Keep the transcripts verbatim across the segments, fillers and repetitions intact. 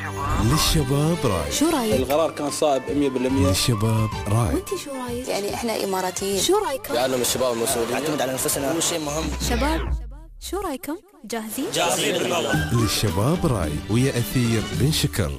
للشباب راي. شو رايك؟ القرار كان صائب مية بالمية. للشباب راي. وانتي شو رايك؟ يعني احنا اماراتيين، شو رايكم؟ يعلم الشباب المسؤولية، نعتمد على نفسنا، هو شيء مهم. شباب شو رايكم؟ جاهزين؟ جاهزين بالموضوع. للشباب راي ويا أثير بن شكر.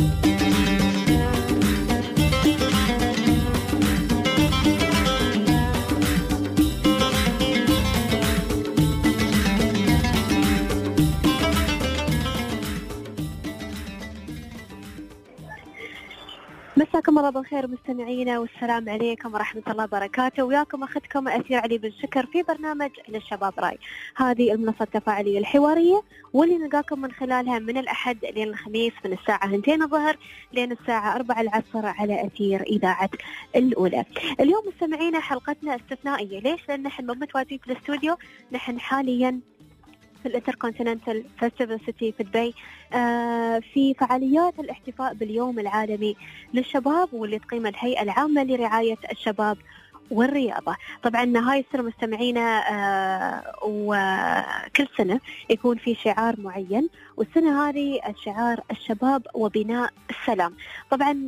مساكم الله بالخير مستمعينا، والسلام عليكم ورحمة الله وبركاته. وياكم أخذكم أثير علي بن شكر في برنامج للشباب راي، هذه المنصة التفاعلية الحوارية واللي نلقاكم من خلالها من الأحد لين الخميس من الساعة اثنتين الظهر لين الساعة أربعة العصر على أثير إذاعة الأولى. اليوم مستمعينا حلقتنا استثنائية، ليش؟ لأن نحن مو متواجدين في الاستوديو، نحن حاليا في الانتركونتيننتال فيستيفال سيتي في دبي، آه في فعاليات الاحتفاء باليوم العالمي للشباب واللي تقيم الهيئة العامة لرعاية الشباب والرياضة. طبعا هاي السنة مستمعينا آه وكل سنة يكون في شعار معين، والسنة هذه الشعار الشباب وبناء السلام. طبعا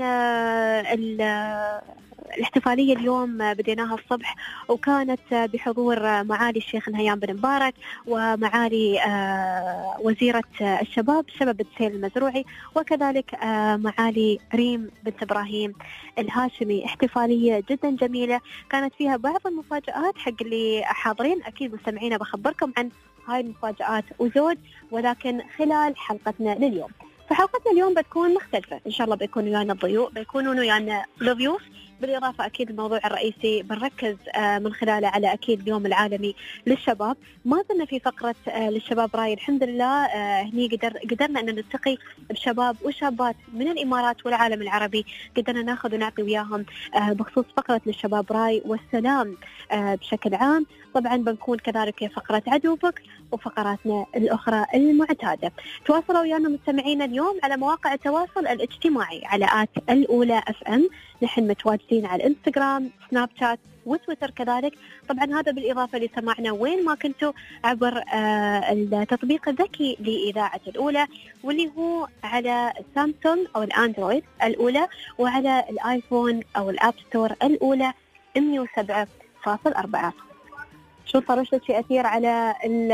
آه الاحتفالية اليوم بديناها الصبح، وكانت بحضور معالي الشيخ نهيان بن مبارك ومعالي وزيرة الشباب شباب سهيل المزروعي، وكذلك معالي ريم بنت إبراهيم الهاشمي. احتفالية جدا جميلة كانت فيها بعض المفاجآت حق اللي حاضرين، أكيد مستمعينا بخبركم عن هاي المفاجآت وزود، ولكن خلال حلقتنا لليوم. فحلقتنا اليوم بتكون مختلفة إن شاء الله، بيكون ويانا الضيوف، بيكونوا ويانا الضيوف، بالإضافة أكيد الموضوع الرئيسي بنركز من خلاله على أكيد اليوم العالمي للشباب. ما زلنا في فقرة للشباب راي، الحمد لله هني قدر قدرنا أن نلتقي بشباب وشابات من الإمارات والعالم العربي، قدرنا ناخذ ونعطي وياهم بخصوص فقرة للشباب راي والسلام بشكل عام. طبعا بنكون كذلك في فقرة عدوبك وفقراتنا الأخرى المعتادة. تواصلوا ويانا مستمعينا اليوم على مواقع التواصل الاجتماعي على آت الأولى اف ام، نحن متواجدين على الانستغرام، سناب شات وتويتر كذلك. طبعا هذا بالإضافة لسماعنا وين ما كنتوا عبر آه التطبيق الذكي لإذاعة الأولى، واللي هو على سامسونج أو الأندرويد الأولى، وعلى الآيفون أو الآب ستور الأولى مية وسبعة فاصل أربعة. شو صار شيء أثير على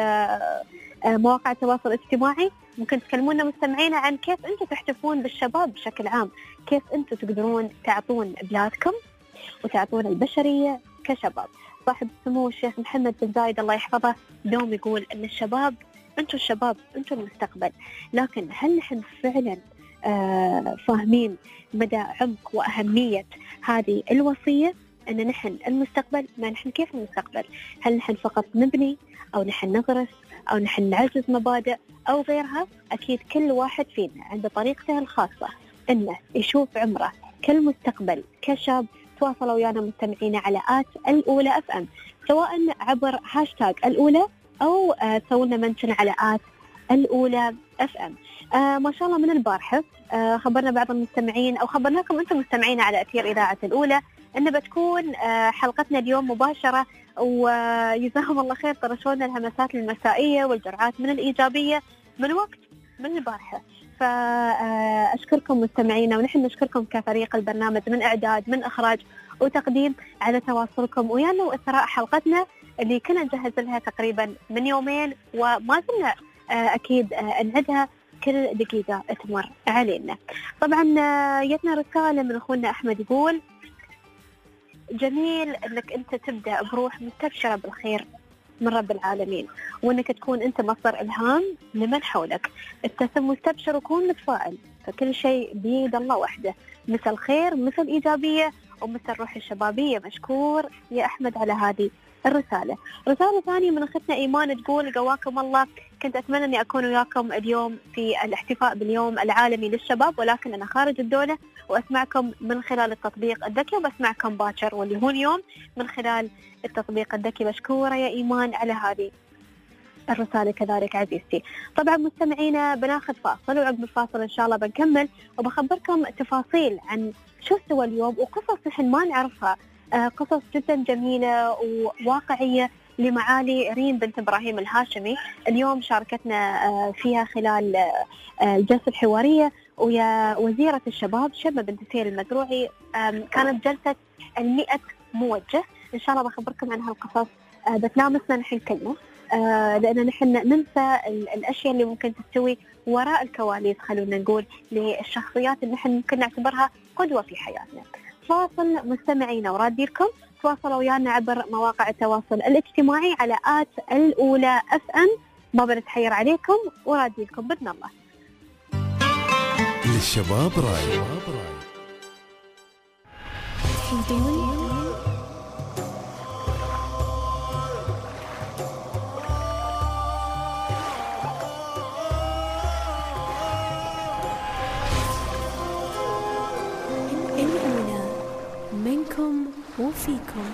مواقع التواصل الاجتماعي؟ ممكن تكلمونا مستمعينا عن كيف أنتم تحتفون بالشباب بشكل عام، كيف أنتم تقدرون تعطون بلادكم وتعطون البشرية كشباب. صاحب السمو الشيخ محمد بن زايد الله يحفظه دوم يقول أن الشباب أنتم الشباب أنتم المستقبل، لكن هل نحن فعلا آه فاهمين مدى عمق وأهمية هذه الوصية؟ أن نحن المستقبل، ما نحن كيف المستقبل؟ هل نحن فقط نبني أو نحن نغرس أو نحن نعزز مبادئ أو غيرها؟ أكيد كل واحد فينا عنده طريقته الخاصة أنه يشوف عمره كالمستقبل كشاب. تواصلوا ويانا مستمعين على آت الأولى اف ام، سواء عبر هاشتاج الأولى أو آه سووا لنا منشن على آت الأولى اف ام. آه ما شاء الله من البارحة آه خبرنا بعض المستمعين أو خبرناكم أنتم مستمعين على أثير إذاعة الأولى أن بتكون آه حلقتنا اليوم مباشرة، ويجزاهم الله خير طرشونا الهمسات المسائية والجرعات من الإيجابية من وقت من البارحة. فأشكركم مستمعينا، ونحن نشكركم كفريق البرنامج من إعداد من إخراج وتقديم على تواصلكم ويانا وإثراء حلقتنا اللي كنا نجهز لها تقريبا من يومين، وما زلنا أكيد نعدها كل دقيقة تمر علينا. طبعا جتنا رسالة من أخونا أحمد يقول جميل أنك أنت تبدأ بروح مستبشرة بالخير من رب العالمين، وأنك تكون أنت مصدر إلهام لمن حولك. ابتسم واستبشر وكون متفائل، فكل شيء بيد الله وحده، مثل خير مثل إيجابية ومثل روح الشبابية. مشكور يا أحمد على هذه الرسالة. رسالة ثانية من أختنا إيمان تقول قواكم الله، كنت أتمنى أني أكون وياكم اليوم في الاحتفاء باليوم العالمي للشباب، ولكن أنا خارج الدولة وأسمعكم من خلال التطبيق الذكي، وبسمعكم باكر واللي هو اليوم من خلال التطبيق الذكي. مشكورة يا إيمان على هذه الرسالة كذلك عزيزتي. طبعا مستمعينا بناخذ فاصل، وعقب الفاصل إن شاء الله بنكمل وبخبركم تفاصيل عن شو سوى اليوم وقصص نحن ما نعرفها، قصص جدا جميلة وواقعية لمعالي ريم بنت إبراهيم الهاشمي. اليوم شاركتنا فيها خلال الجلسة الحوارية ويا وزيرة الشباب شبة بنت سهيل المزروعي. كانت جلسة المئة موجه، إن شاء الله بخبركم عن هالقصص بتلامسنا نحن كلنا، لأن نحن ننسى الأشياء اللي ممكن تستوي وراء الكواليس، خلونا نقول للشخصيات اللي نحن ممكن نعتبرها قدوة في حياتنا. فاصل مستمعينا وراديلكم، تواصلوا ويانا عبر مواقع التواصل الاجتماعي على آت الأولى اف ام. ما بنتحير عليكم وراديلكم بإذن الله. للشباب راي. الأولى منكم وفيكم.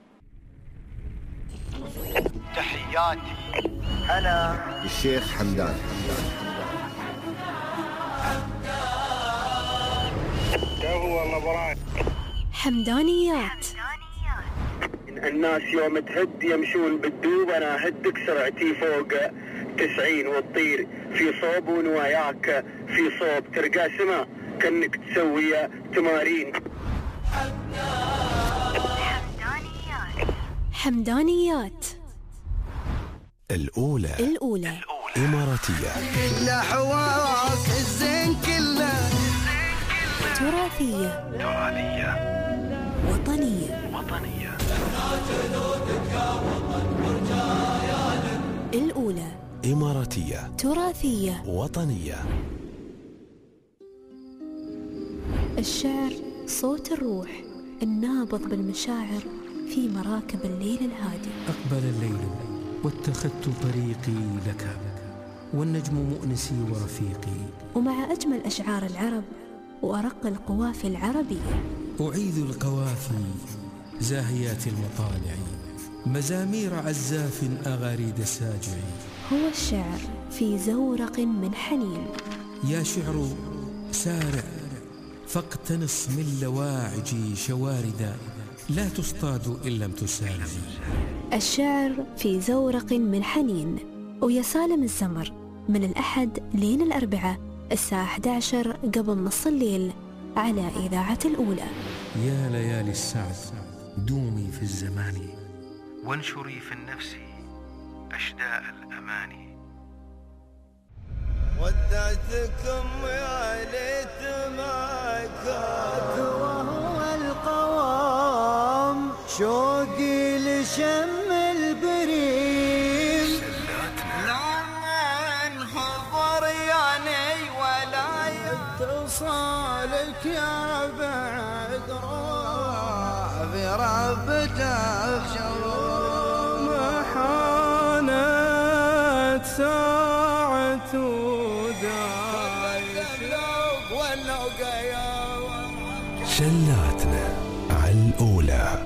تحياتي هلا الشيخ حمدان. هو الله حمدانيات. الناس يوم تهد يمشون بالدوب، انا هدك سرعتي فوق تسعين وتطير في صوب ونواياك في صوب، ترقى سما كأنك تسوي تمارين. حمدانيات الأولى الأولى إماراتية. كله حواس الزين كله تراثية تراثية وطنية وطنية. الأولى إماراتية تراثية وطنية. الشعر صوت الروح النابض بالمشاعر في مراكب الليل الهادي. أقبل الليل واتخذت طريقي لك، والنجم مؤنسي ورفيقي. ومع أجمل أشعار العرب وأرق القوافي العربية أعيذ القوافي زاهيات المطالع، مزامير عزاف أغاريد الساجع. هو الشعر في زورق من حنين. يا شعر سارع فاقتنص من لواعجي شواردا، لا تصطاد إن لم تسارع. الشعر في زورق من حنين ويا سالم الزمر، من الأحد لين الأربعاء الساعة إحدى عشر قبل نص الليل على إذاعة الأولى. يا ليالي السعد دومي في الزمان، وانشري في النفس أشداء الأماني. ودعتكم يا ليت ما كان وهو القوام، شوقي لشم البريم لمن حضر يعني ولا يتصالك يا بعد روح في ربته بشوم حانت ساعة شلاتنا على الأولى.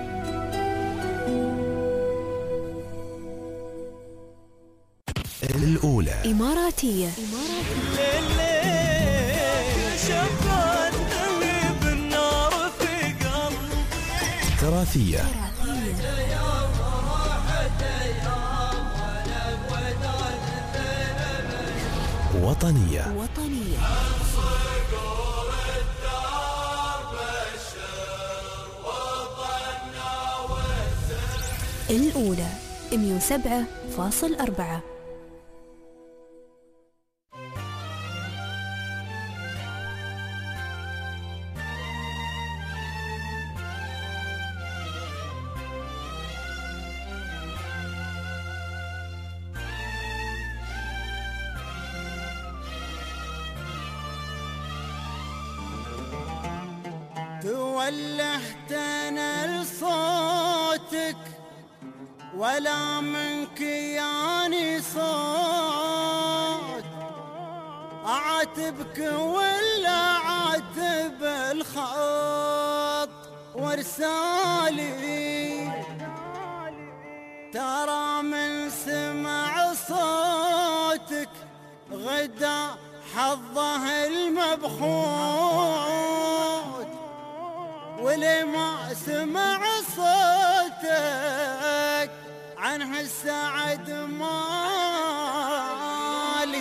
الأولى إماراتية. تراثية وطنية وطنية. الأولى مئة وسبعة فاصل أربعة. تولهت انا لصوتك ولا منك يعني صوت، اعاتبك ولا عاتب الخط وارسالي، ترى من سمع صوتك غدا حظه المبخوت، ولي ما سمع صوتك عن عنها السعد مالي.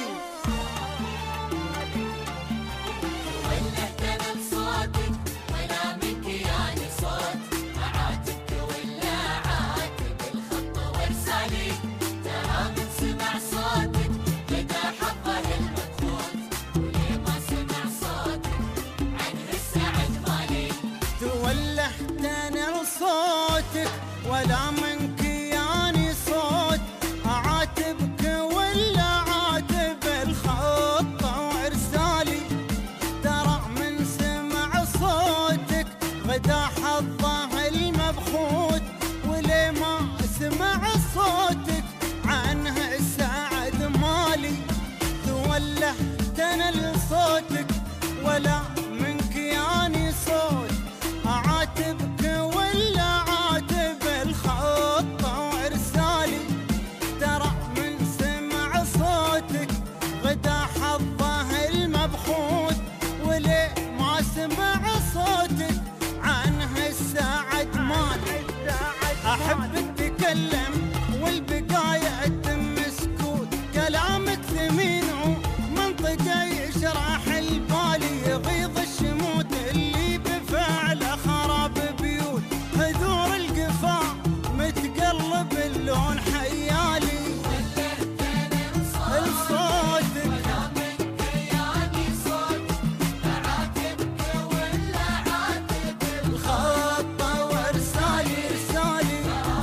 صوتك ولا منك يعني صوت، أعاتبك ولا عاتب الخطة وإرسالي. ترى من سمع صوتك غدا حظه المبخوت، ولي ما سمع صوتك عنه السعد مالي. تولهت أنا لصوتك ولا منك يعني صوت، أعاتبك ولا عاتب الخطة وإرسالي. ترى من سمع صوتك غدا حظه المبخوت، ولي ما سمع صوتك عنه السعد مالي. أحب أتكلم والبقايا أتم سكوت، كلامك ثمين ومنطقة يشرح البالي. يغيظ الشموت اللي بفعله خراب بيوت، هذور القفا متقلب اللون حيالي. الصوتك الخطة وإرسالي إرسالي.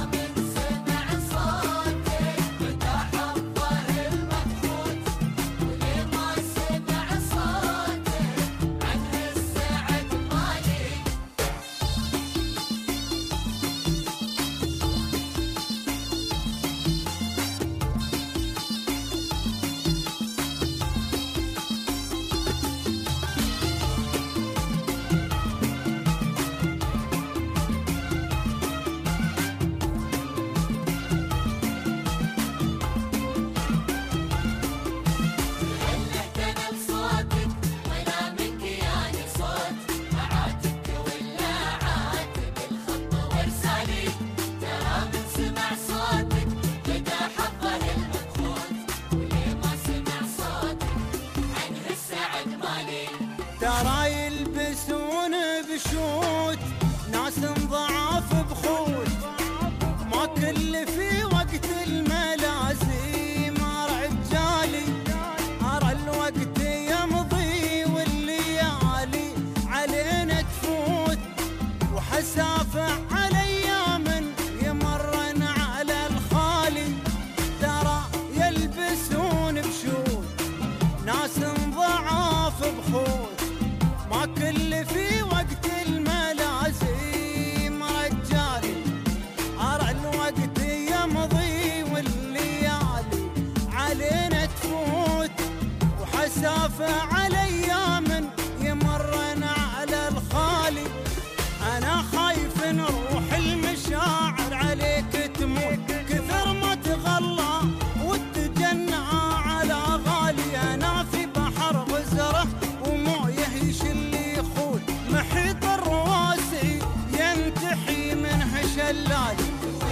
ترى يلبسون بشوت ناس ضعاف بخوت، ما كل في وقت الملازم رجالي. أرى الوقت يمضي والليالي علينا تفوت، وحسافة على أيام يمرن على الخالي. ترى يلبسون بشوت ناس ضعاف بخوت، ما كل في وقت الملازم رجالي. أرى الوقت يمضي والليالي علينا تفوت، وحسافة على أيام يمرن على الخالي. أنا خايف نروح المشاعر عليك تموت، كثر ما تغلى وتجنى على غالي. أنا في بحر غزره ومويه يشلي يخوت، محيط الرواسي ينتحي منه شلالي.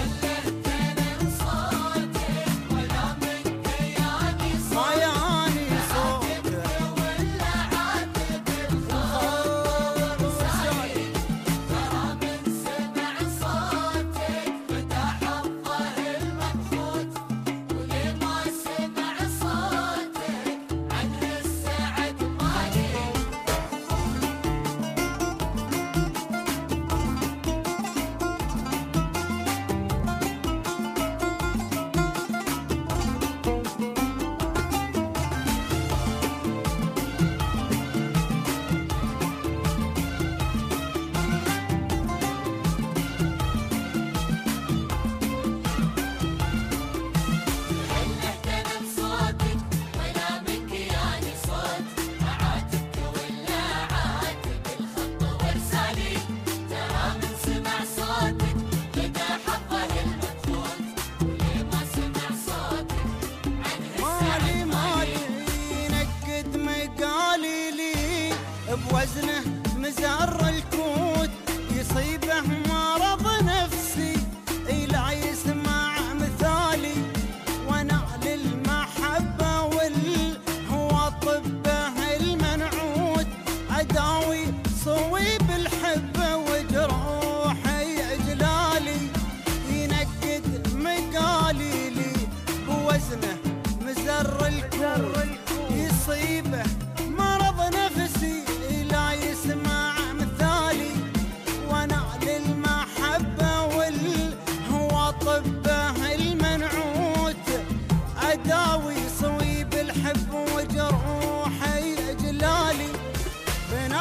ما يعني صوتك بوزنه مزار الكوت، يصيبه مرض نفسي لا يسمع مثالي.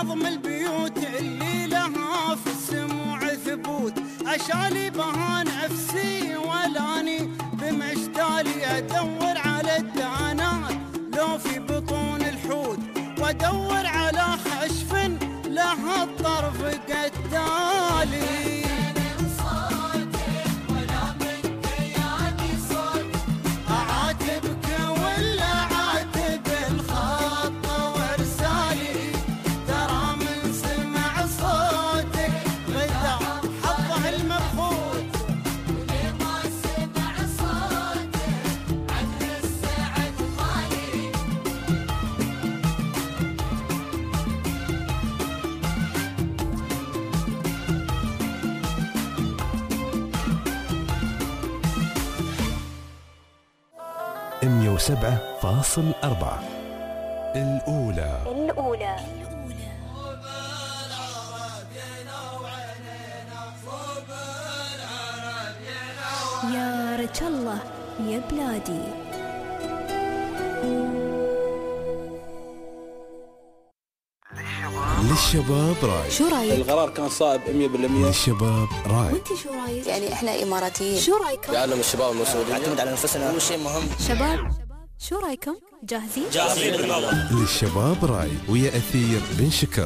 عظم البيوت اللي لها في السموع ثبوت، عشالي بها نفسي ولاني بمشتالي ادور على الدانات لو في بطون الحوت، وادور على خشف لها الطرف قدالي. مية وسبعة فاصل أربعة الأولى الأولى يا رجال الله يا بلادي. للشباب راي. شو رايك؟ القرار كان صائب مية بالمية. للشباب راي. وانت شو رايك؟ يعني احنا اماراتيين، شو رايكم؟ يعلم الشباب المسؤولين، نعتمد على انفسنا، هو شيء مهم. شباب شو رايكم؟ جاهزين؟ جاهزين بالموضوع. للشباب راي ويا أثير بن شكر.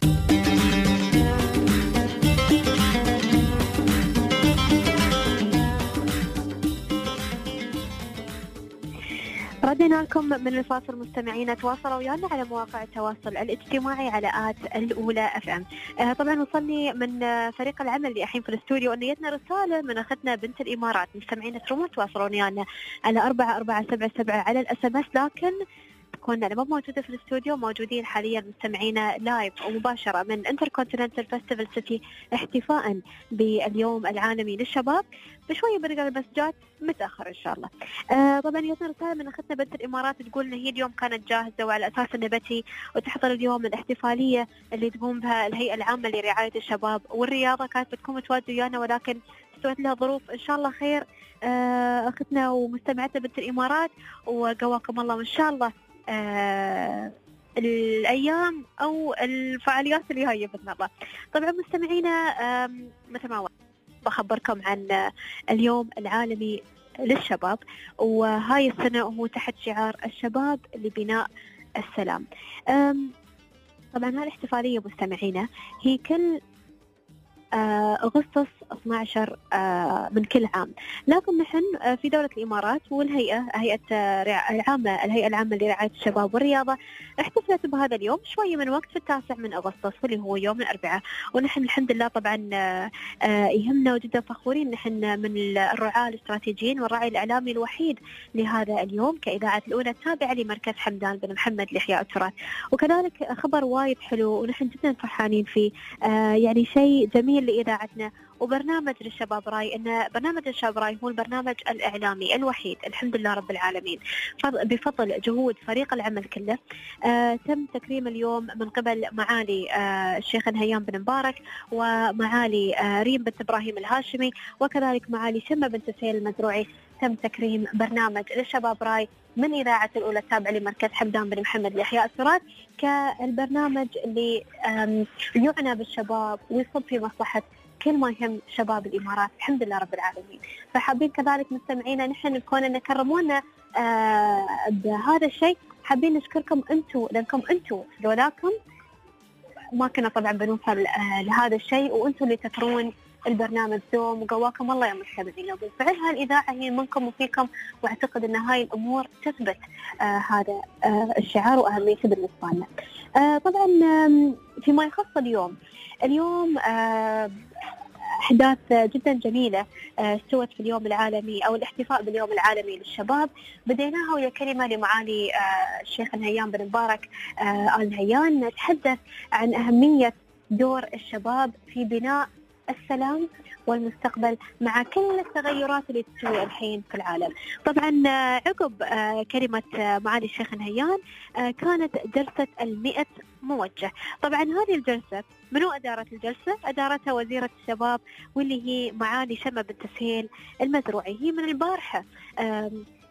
ردنا لكم من الفاصل مستمعينا، تواصلوا ويانا على مواقع التواصل الاجتماعي على آت الأولى اف ام. آه طبعا وصلني من آه فريق العمل اللي الحين في الاستوديو ان جتنا رساله من اختنا بنت الامارات. مستمعينا تروموا تواصلون ويانا على أربعة أربعة سبعة سبعة على الاس ام اس، لكن كنا لما موجودة في الاستوديو موجودين حاليا مستمعينا لايف ومباشرة من انتركونتيننتال فيستيفال سيتي احتفاء باليوم العالمي للشباب. بشوية برجع المسجات متأخر إن شاء الله. آه طبعا جتنا رسالة من أختنا بنت الإمارات تقول إن هي اليوم كانت جاهزة وعلى أساس إنه بتي وتحضر اليوم الاحتفالية اللي تقوم بها الهيئة العامة لرعاية الشباب والرياضة، كانت بتكون متواجدة ويانا ولكن استوت لها ظروف. إن شاء الله خير آه أختنا ومستمعتنا بنت الإمارات، وقواكم الله وإن شاء الله آه الأيام أو الفعاليات اللي هي بإذن الله. طبعا مستمعينا مثل ما بخبركم عن اليوم العالمي للشباب، وهاي السنة هو تحت شعار الشباب لبناء السلام. طبعا هاي الاحتفالية مستمعينا هي كل أغسطس اثني عشر من كل عام، لكن نحن في دولة الإمارات والهيئة هيئة العامة الهيئة العامة لرعاية الشباب والرياضة احتفلت بهذا اليوم شوية من وقت في التاسع من أغسطس واللي هو يوم الأربعاء. ونحن الحمد لله طبعا يهمنا وجدا فخورين نحن من الرعاة الاستراتيجيين والراعي الإعلامي الوحيد لهذا اليوم كإذاعة الأولى التابعة لمركز حمدان بن محمد لإحياء التراث. وكذلك خبر وايد حلو ونحن جدا فرحانين فيه، يعني شيء جميل لإذاعتنا وبرنامج للشباب راي، أن برنامج الشباب راي هو البرنامج الإعلامي الوحيد الحمد لله رب العالمين بفضل جهود فريق العمل كله. آه تم تكريم اليوم من قبل معالي آه الشيخ نهيان بن مبارك ومعالي آه ريم بنت إبراهيم الهاشمي وكذلك معالي شمة بنت سهيل المزروعي. تم تكريم برنامج للشباب راي من إذاعة الأولى التابعة لمركز حمدان بن محمد لإحياء التراث كالبرنامج اللي يعنى بالشباب ويصب في مصلحة كل ما يهم شباب الإمارات الحمد لله رب العالمين. فحابين كذلك مستمعينا نحن نكون نكرمونا آه بهذا الشيء، حابين نشكركم أنتم لأنكم أنتم لولاكم ما كنا طبعا بنوصل آه لهذا الشيء، وأنتم اللي تكرون البرنامج دوم وقواكم الله يا مستمعين. وبالفعل هالإذاعة هي منكم وفيكم، واعتقد أن هاي الأمور تثبت آه هذا آه الشعار وأهميته بالنسبة لنا. آه طبعا آه فيما يخص اليوم اليوم آه أحداث جدا جميلة استوت في اليوم العالمي أو الاحتفاء باليوم العالمي للشباب. بديناها وهي كلمة لمعالي الشيخ نهيان بن مبارك آل نهيان، نتحدث عن أهمية دور الشباب في بناء السلام والمستقبل مع كل التغيرات اللي تسوي الحين في العالم. طبعا عقب كلمة معالي الشيخ نهيان كانت جلسة المئة موجه. طبعا هذه الجلسة منو أدارت الجلسة؟ أدارتها وزيرة الشباب واللي هي معالي شمة بنت سهيل المزروعي. هي من البارحة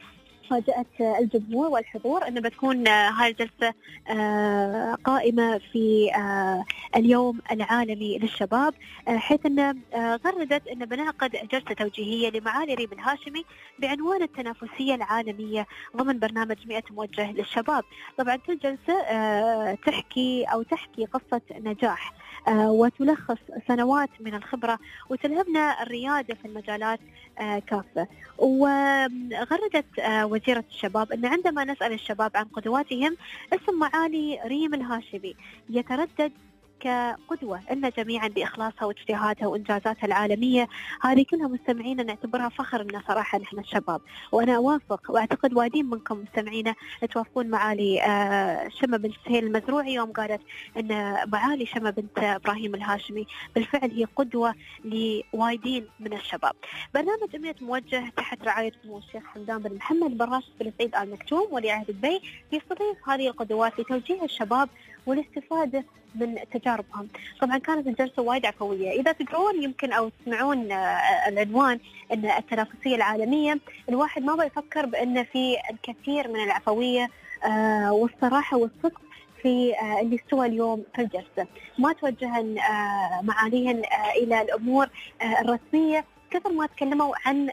فاجأت الجمهور والحضور أن بتكون هاي الجلسة قائمة في اليوم العالمي للشباب، حيث أن غردت أن بنعقد جلسة توجيهية لمعالي ريم الهاشمي بعنوان التنافسية العالمية ضمن برنامج مئة موجه للشباب. طبعا كل جلسة تحكي أو تحكي قصة نجاح وتلخص سنوات من الخبرة وتلهمنا الريادة في المجالات كافة. وغردت وزيرة الشباب أن عندما نسأل الشباب عن قدواتهم اسم معالي ريم الهاشمي يتردد كقدوة لنا جميعا بإخلاصها واجتهادها وإنجازاتها العالمية. هذه كلها مستمعينا نعتبرها فخر لنا صراحة نحن الشباب، وأنا أوافق وأعتقد وايدين منكم مستمعينا توافقون معالي شمة بنت سهيل المزروعي يوم قالت أن معالي شمة بنت إبراهيم الهاشمي بالفعل هي قدوة لوايدين من الشباب. برنامج مئة موجه تحت رعاية سمو الشيخ حمدان بن محمد براش بن سعيد آل مكتوم ولي عهد دبي يستضيف هذه القدوات لتوجيه الشباب والاستفادة من تجاربهم. طبعا كانت الجلسة وايد عفوية، إذا تقرون يمكن أو تسمعون العنوان أن التنافسية العالمية، الواحد ما بيفكر بأن في الكثير من العفوية والصراحة والصدق في اللي استوى اليوم في الجلسة. ما توجهن معاليهن إلى الأمور الرسمية كثر ما تكلموا عن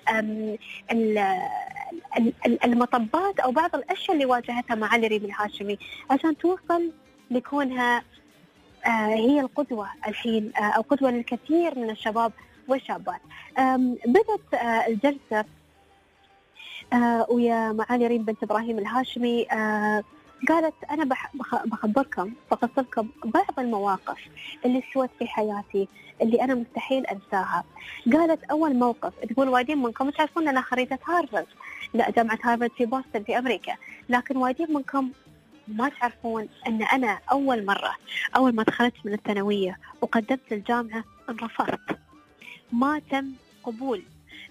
المطبات أو بعض الأشياء اللي واجهتها معالي ريم الهاشمي عشان توصل لكونها هي القدوة الحين أو قدوة للكثير من الشباب والشابات. بدت الجلسة ويا معالي ريم بنت إبراهيم الهاشمي قالت أنا بخبركم بقص لكم بعض المواقف اللي استوت في حياتي اللي أنا مستحيل أنساها. قالت أول موقف تقول وايدين منكم تعرفون أنا خريجة هارفارد، لا جامعة هارفارد في بوسطن في أمريكا، لكن وايدين منكم ما تعرفون أن أنا أول مرة أول ما دخلت من الثانوية وقدمت الجامعة انرفضت، ما تم قبول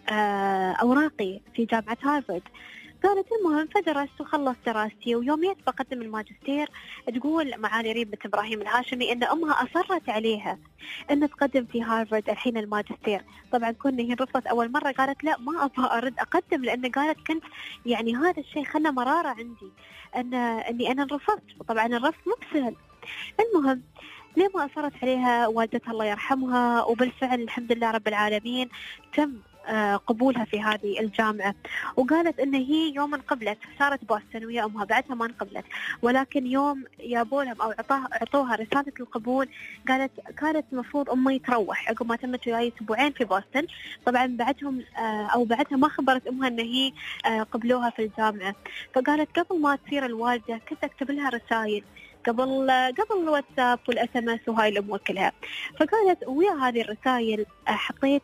أوراقي في جامعة هارفارد. قالت المهم فدرست وخلصت دراستي، ويوميت بقدم الماجستير تقول معالي ريم بنت إبراهيم الهاشمي أن أمها أصرت عليها أن تقدم في هارفارد الحين الماجستير. طبعا كنا هي رفضت أول مرة، قالت لا ما أبغى أرد أقدم، لأن قالت كنت يعني هذا الشيء خلى مرارة عندي أن أني أنا رفضت، وطبعا الرفض مو بسهل. المهم لما أصرت عليها والدتها الله يرحمها، وبالفعل الحمد لله رب العالمين تم قبولها في هذه الجامعة. وقالت إن هي يوم انقبلت صارت بوسطن ويا أمها، بعدها ما انقبلت، ولكن يوم جابوا لهم أو أعطوها رسالة القبول قالت كانت المفروض أمي تروح عقب ما تمت وياي أسبوعين في بوسطن. طبعا بعدهم أو بعدها ما خبرت أمها إن هي قبلوها في الجامعة. فقالت قبل ما تصير الوالدة كنت أكتب لها رسائل قبل قبل الواتساب والاس ام اس وهاي الامور كلها. فقالت ويا هذه الرسائل حطيت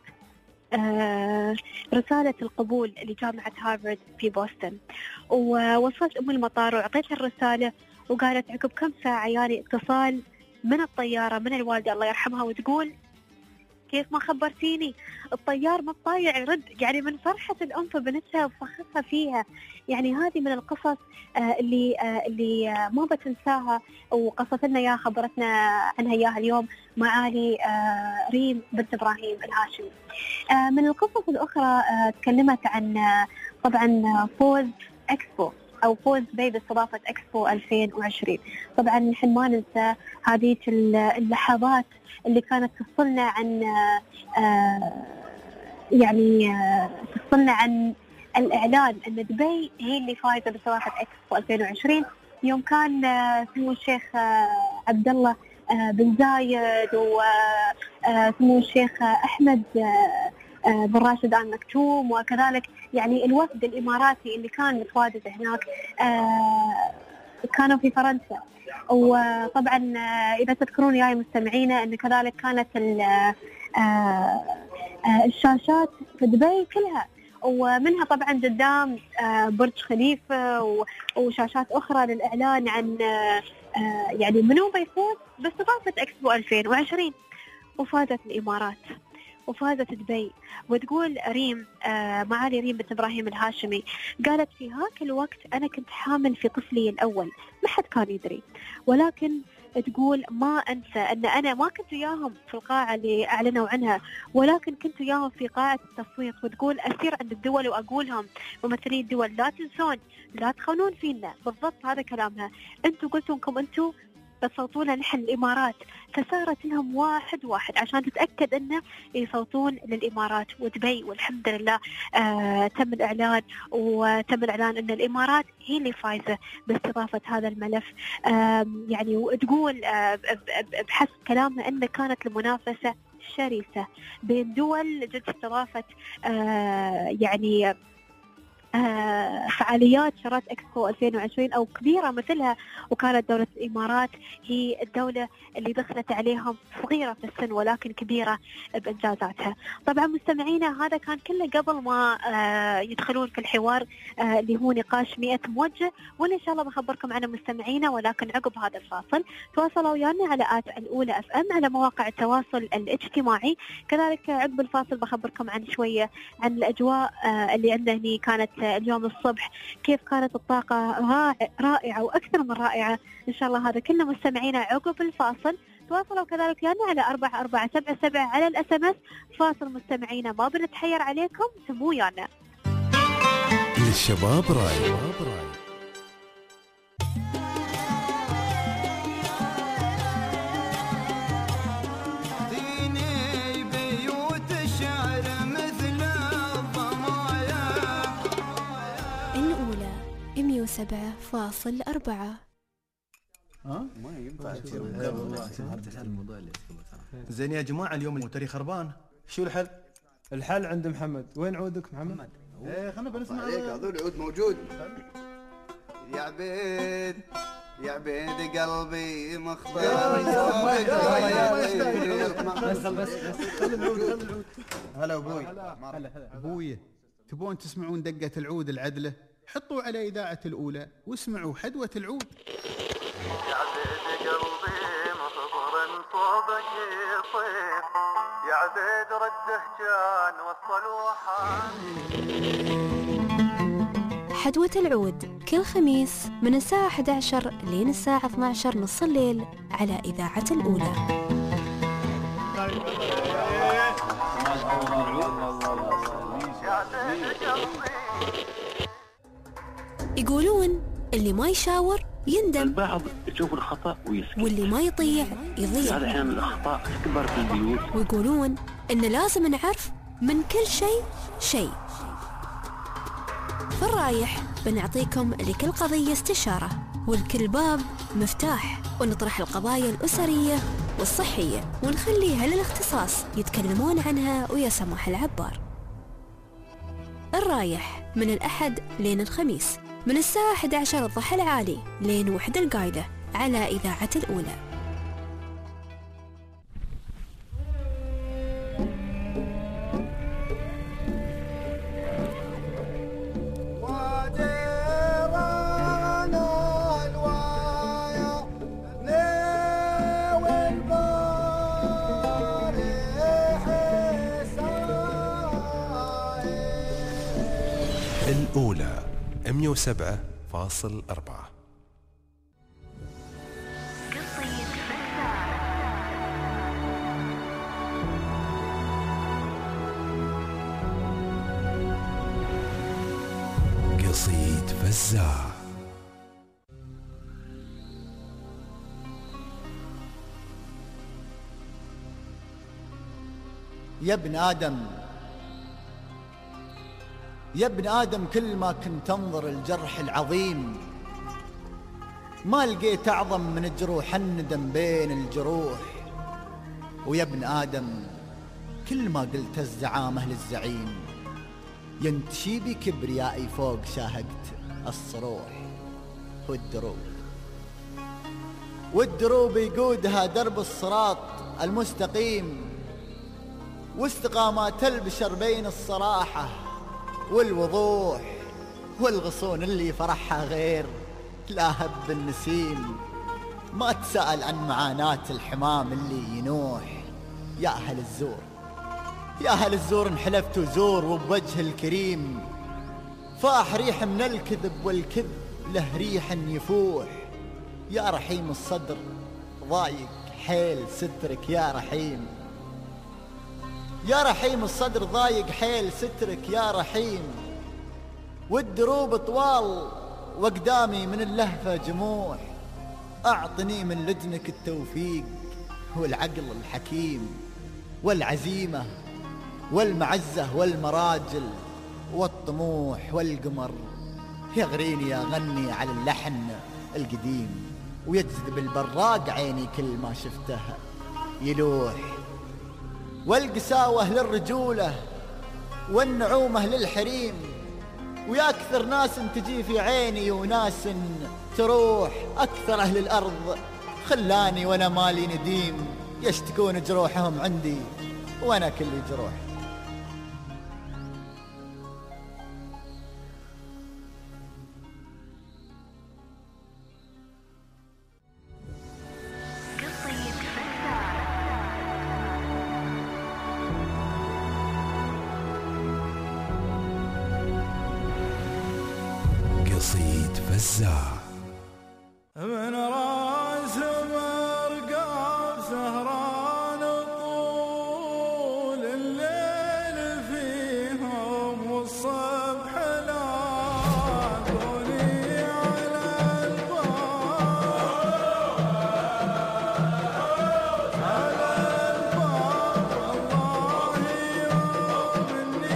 آه رسالة القبول لجامعة هارفارد في بوسطن، ووصلت أمي المطار وعطيتها الرسالة، وقالت عقب كم ساعة يعني اتصال من الطيارة من الوالدة الله يرحمها وتقول كيف ما خبرتيني؟ الطيار ما طايع يرد، يعني من فرحة الأم في بنتها وفخرها فيها. يعني هذه من القصص آه اللي آه اللي آه ما بتنساها، وقصت لنا إياها خبرتنا عنها إياها اليوم معالي آه ريم بنت إبراهيم الهاشمي. آه من القصص الأخرى آه تكلمت عن آه طبعا فوز إكسبو أو فوز بي باستضافة إكسبو ألفين وعشرين. طبعا نحن ما ننسى هذه اللحظات اللي كانت تفصلنا عن آه يعني آه تفصلنا عن الإعلان أن دبي هي اللي فايزة باستضافة إكسبو ألفين وعشرين، يوم كان آه سمو الشيخ آه عبد الله آه بن زايد وسمو الشيخ آه أحمد آه بن راشد آل مكتوم، وكذلك يعني الوفد الإماراتي اللي كان متواجد هناك آه كانوا في فرنسا. وطبعا إذا تذكرون يا مستمعينا أن كذلك كانت الشاشات في دبي كلها، ومنها طبعا قدام برج خليفة وشاشات أخرى للإعلان عن يعني منو بيفوز باستضافة إكسبو ألفين وعشرين. وفازت الإمارات، وفازت دبي. وتقول ريم آه معالي ريم بنت إبراهيم الهاشمي، قالت في هاك الوقت أنا كنت حامل في طفلي الأول، ما حد كان يدري، ولكن تقول ما أنسى أن أنا ما كنت وياهم في القاعة اللي أعلنوا عنها، ولكن كنت وياهم في قاعة التصويت. وتقول أسير عند الدول وأقولهم ممثلين الدول لا تنسون لا تخونون فينا، بالضبط هذا كلامها. أنتوا قلتوا أنكم أنتوا تصوتون نحن الإمارات، فصارت لهم واحد واحد عشان تتأكد أنه يصوتون للإمارات ودبي. والحمد لله آه تم الإعلان، وتم الإعلان أن الإمارات هي اللي فايزة باستضافة هذا الملف. آه يعني وتقول آه بحسب كلامها أن كانت المنافسة شرسة بين دول جد استضافت آه يعني آه فعاليات شارات إكسبو ألفين وعشرين أو كبيرة مثلها، وكانت دولة الإمارات هي الدولة اللي دخلت عليهم صغيرة في السن ولكن كبيرة بإنجازاتها. طبعا مستمعينا هذا كان كله قبل ما آه يدخلون في الحوار آه اللي هو نقاش مئة موجه، واللي إن شاء الله بخبركم عنه مستمعينا. ولكن عقب هذا الفاصل تواصلوا ويانا على آت الأولى أف أم على مواقع التواصل الاجتماعي. كذلك عقب الفاصل بخبركم عن شوية عن الأجواء آه اللي عندنا كانت اليوم الصبح، كيف كانت الطاقة رائعة وأكثر من رائعة إن شاء الله. هذا كله مستمعينا عقب الفاصل. تواصلوا كذلك يعني على أربعة أربعة سبعة سبعة على الأس ام اس. فاصل مستمعينا ما بنتحير عليكم، سمو يانا للشباب راي. مئة وسبعة فاصل أربعة. ها؟ زين يا جماعة اليوم الموتري خربان، شو الحل؟ الحل عند محمد. وين عودك محمد؟ ايه خلنا بنسمع عليك. هذول عود موجود. يا عبيد يا عبيد قلبي مخبر. هلا ابوي. ابوي تبون تسمعون دقة العود العدلة؟ حطوا على إذاعة الأولى واسمعوا حدوة العود. يا عبيد قلبي مخبر صوبك يصير، يا عبيد رده كان وصل وحان. حدوة العود كل خميس من الساعة أحد عشر لين الساعة اثنا عشر نص الليل على إذاعة الأولى. يقولون اللي ما يشاور يندم، البعض يشوف الخطأ ويسكت، واللي ما يطيع يضيع. هذا أحيانا الأخطاء تكبر في البيوت. ويقولون إن لازم نعرف من كل شيء شيء. في الرايح بنعطيكم لكل قضية استشارة، ولكل باب مفتاح، ونطرح القضايا الأسرية والصحية ونخليها للاختصاص يتكلمون عنها ويا سماح العبار. الرايح من الأحد لين الخميس من الساعة أحد عشر الضحى العالي لين وحدة القايلة على إذاعة الأولى. الأولى مئة وسبعة فاصل أربعة. قصيد فزاع. يا ابن آدم يا ابن آدم، كل ما كنت انظر الجرح العظيم ما لقيت أعظم من الجروح الندم بين الجروح. ويا ابن آدم كل ما قلت الزعامة للزعيم ينتشي بكبريائي فوق شاهقت الصروح. والدروب والدروب يقودها درب الصراط المستقيم، واستقامات البشر بين الصراحة والوضوح، والغصون اللي فرحها غير لاهب بالنسيم. ما تسأل عن معاناة الحمام اللي ينوح. يا أهل الزور يا هل الزور انحلفت وزور وبوجه الكريم فاح ريح من الكذب والكذب له ريح يفوح. يا رحيم الصدر ضايق حيل سترك يا رحيم، يا رحيم الصدر ضايق حيل سترك يا رحيم. والدروب طوال وقدامي من اللهفة جموح، أعطني من لدنك التوفيق والعقل الحكيم والعزيمة والمعزة والمراجل والطموح والقمر. يغريني أغني على اللحن القديم ويجذب البراق عيني كل ما شفته يلوح. والقساوة للرجولة والنعومة للحريم، ويا أكثر ناس تجي في عيني وناس تروح. أكثر أهل الأرض خلاني وأنا مالي نديم، يشتكون جروحهم عندي وأنا كلي جروح. قصيد فزاع. من راس مرقاب سهران طول الليل فيهم والصبح لاقوني على الباب على الباب والله يوم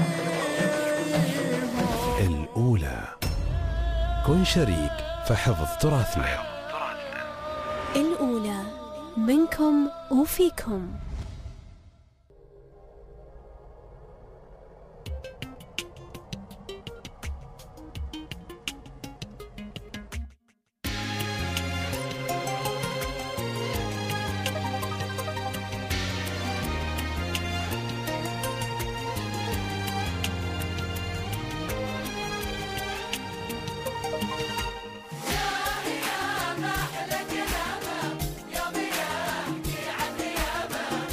النيهم. الأولى كن شريك في حفظ تراثنا. الأولى منكم وفيكم. يا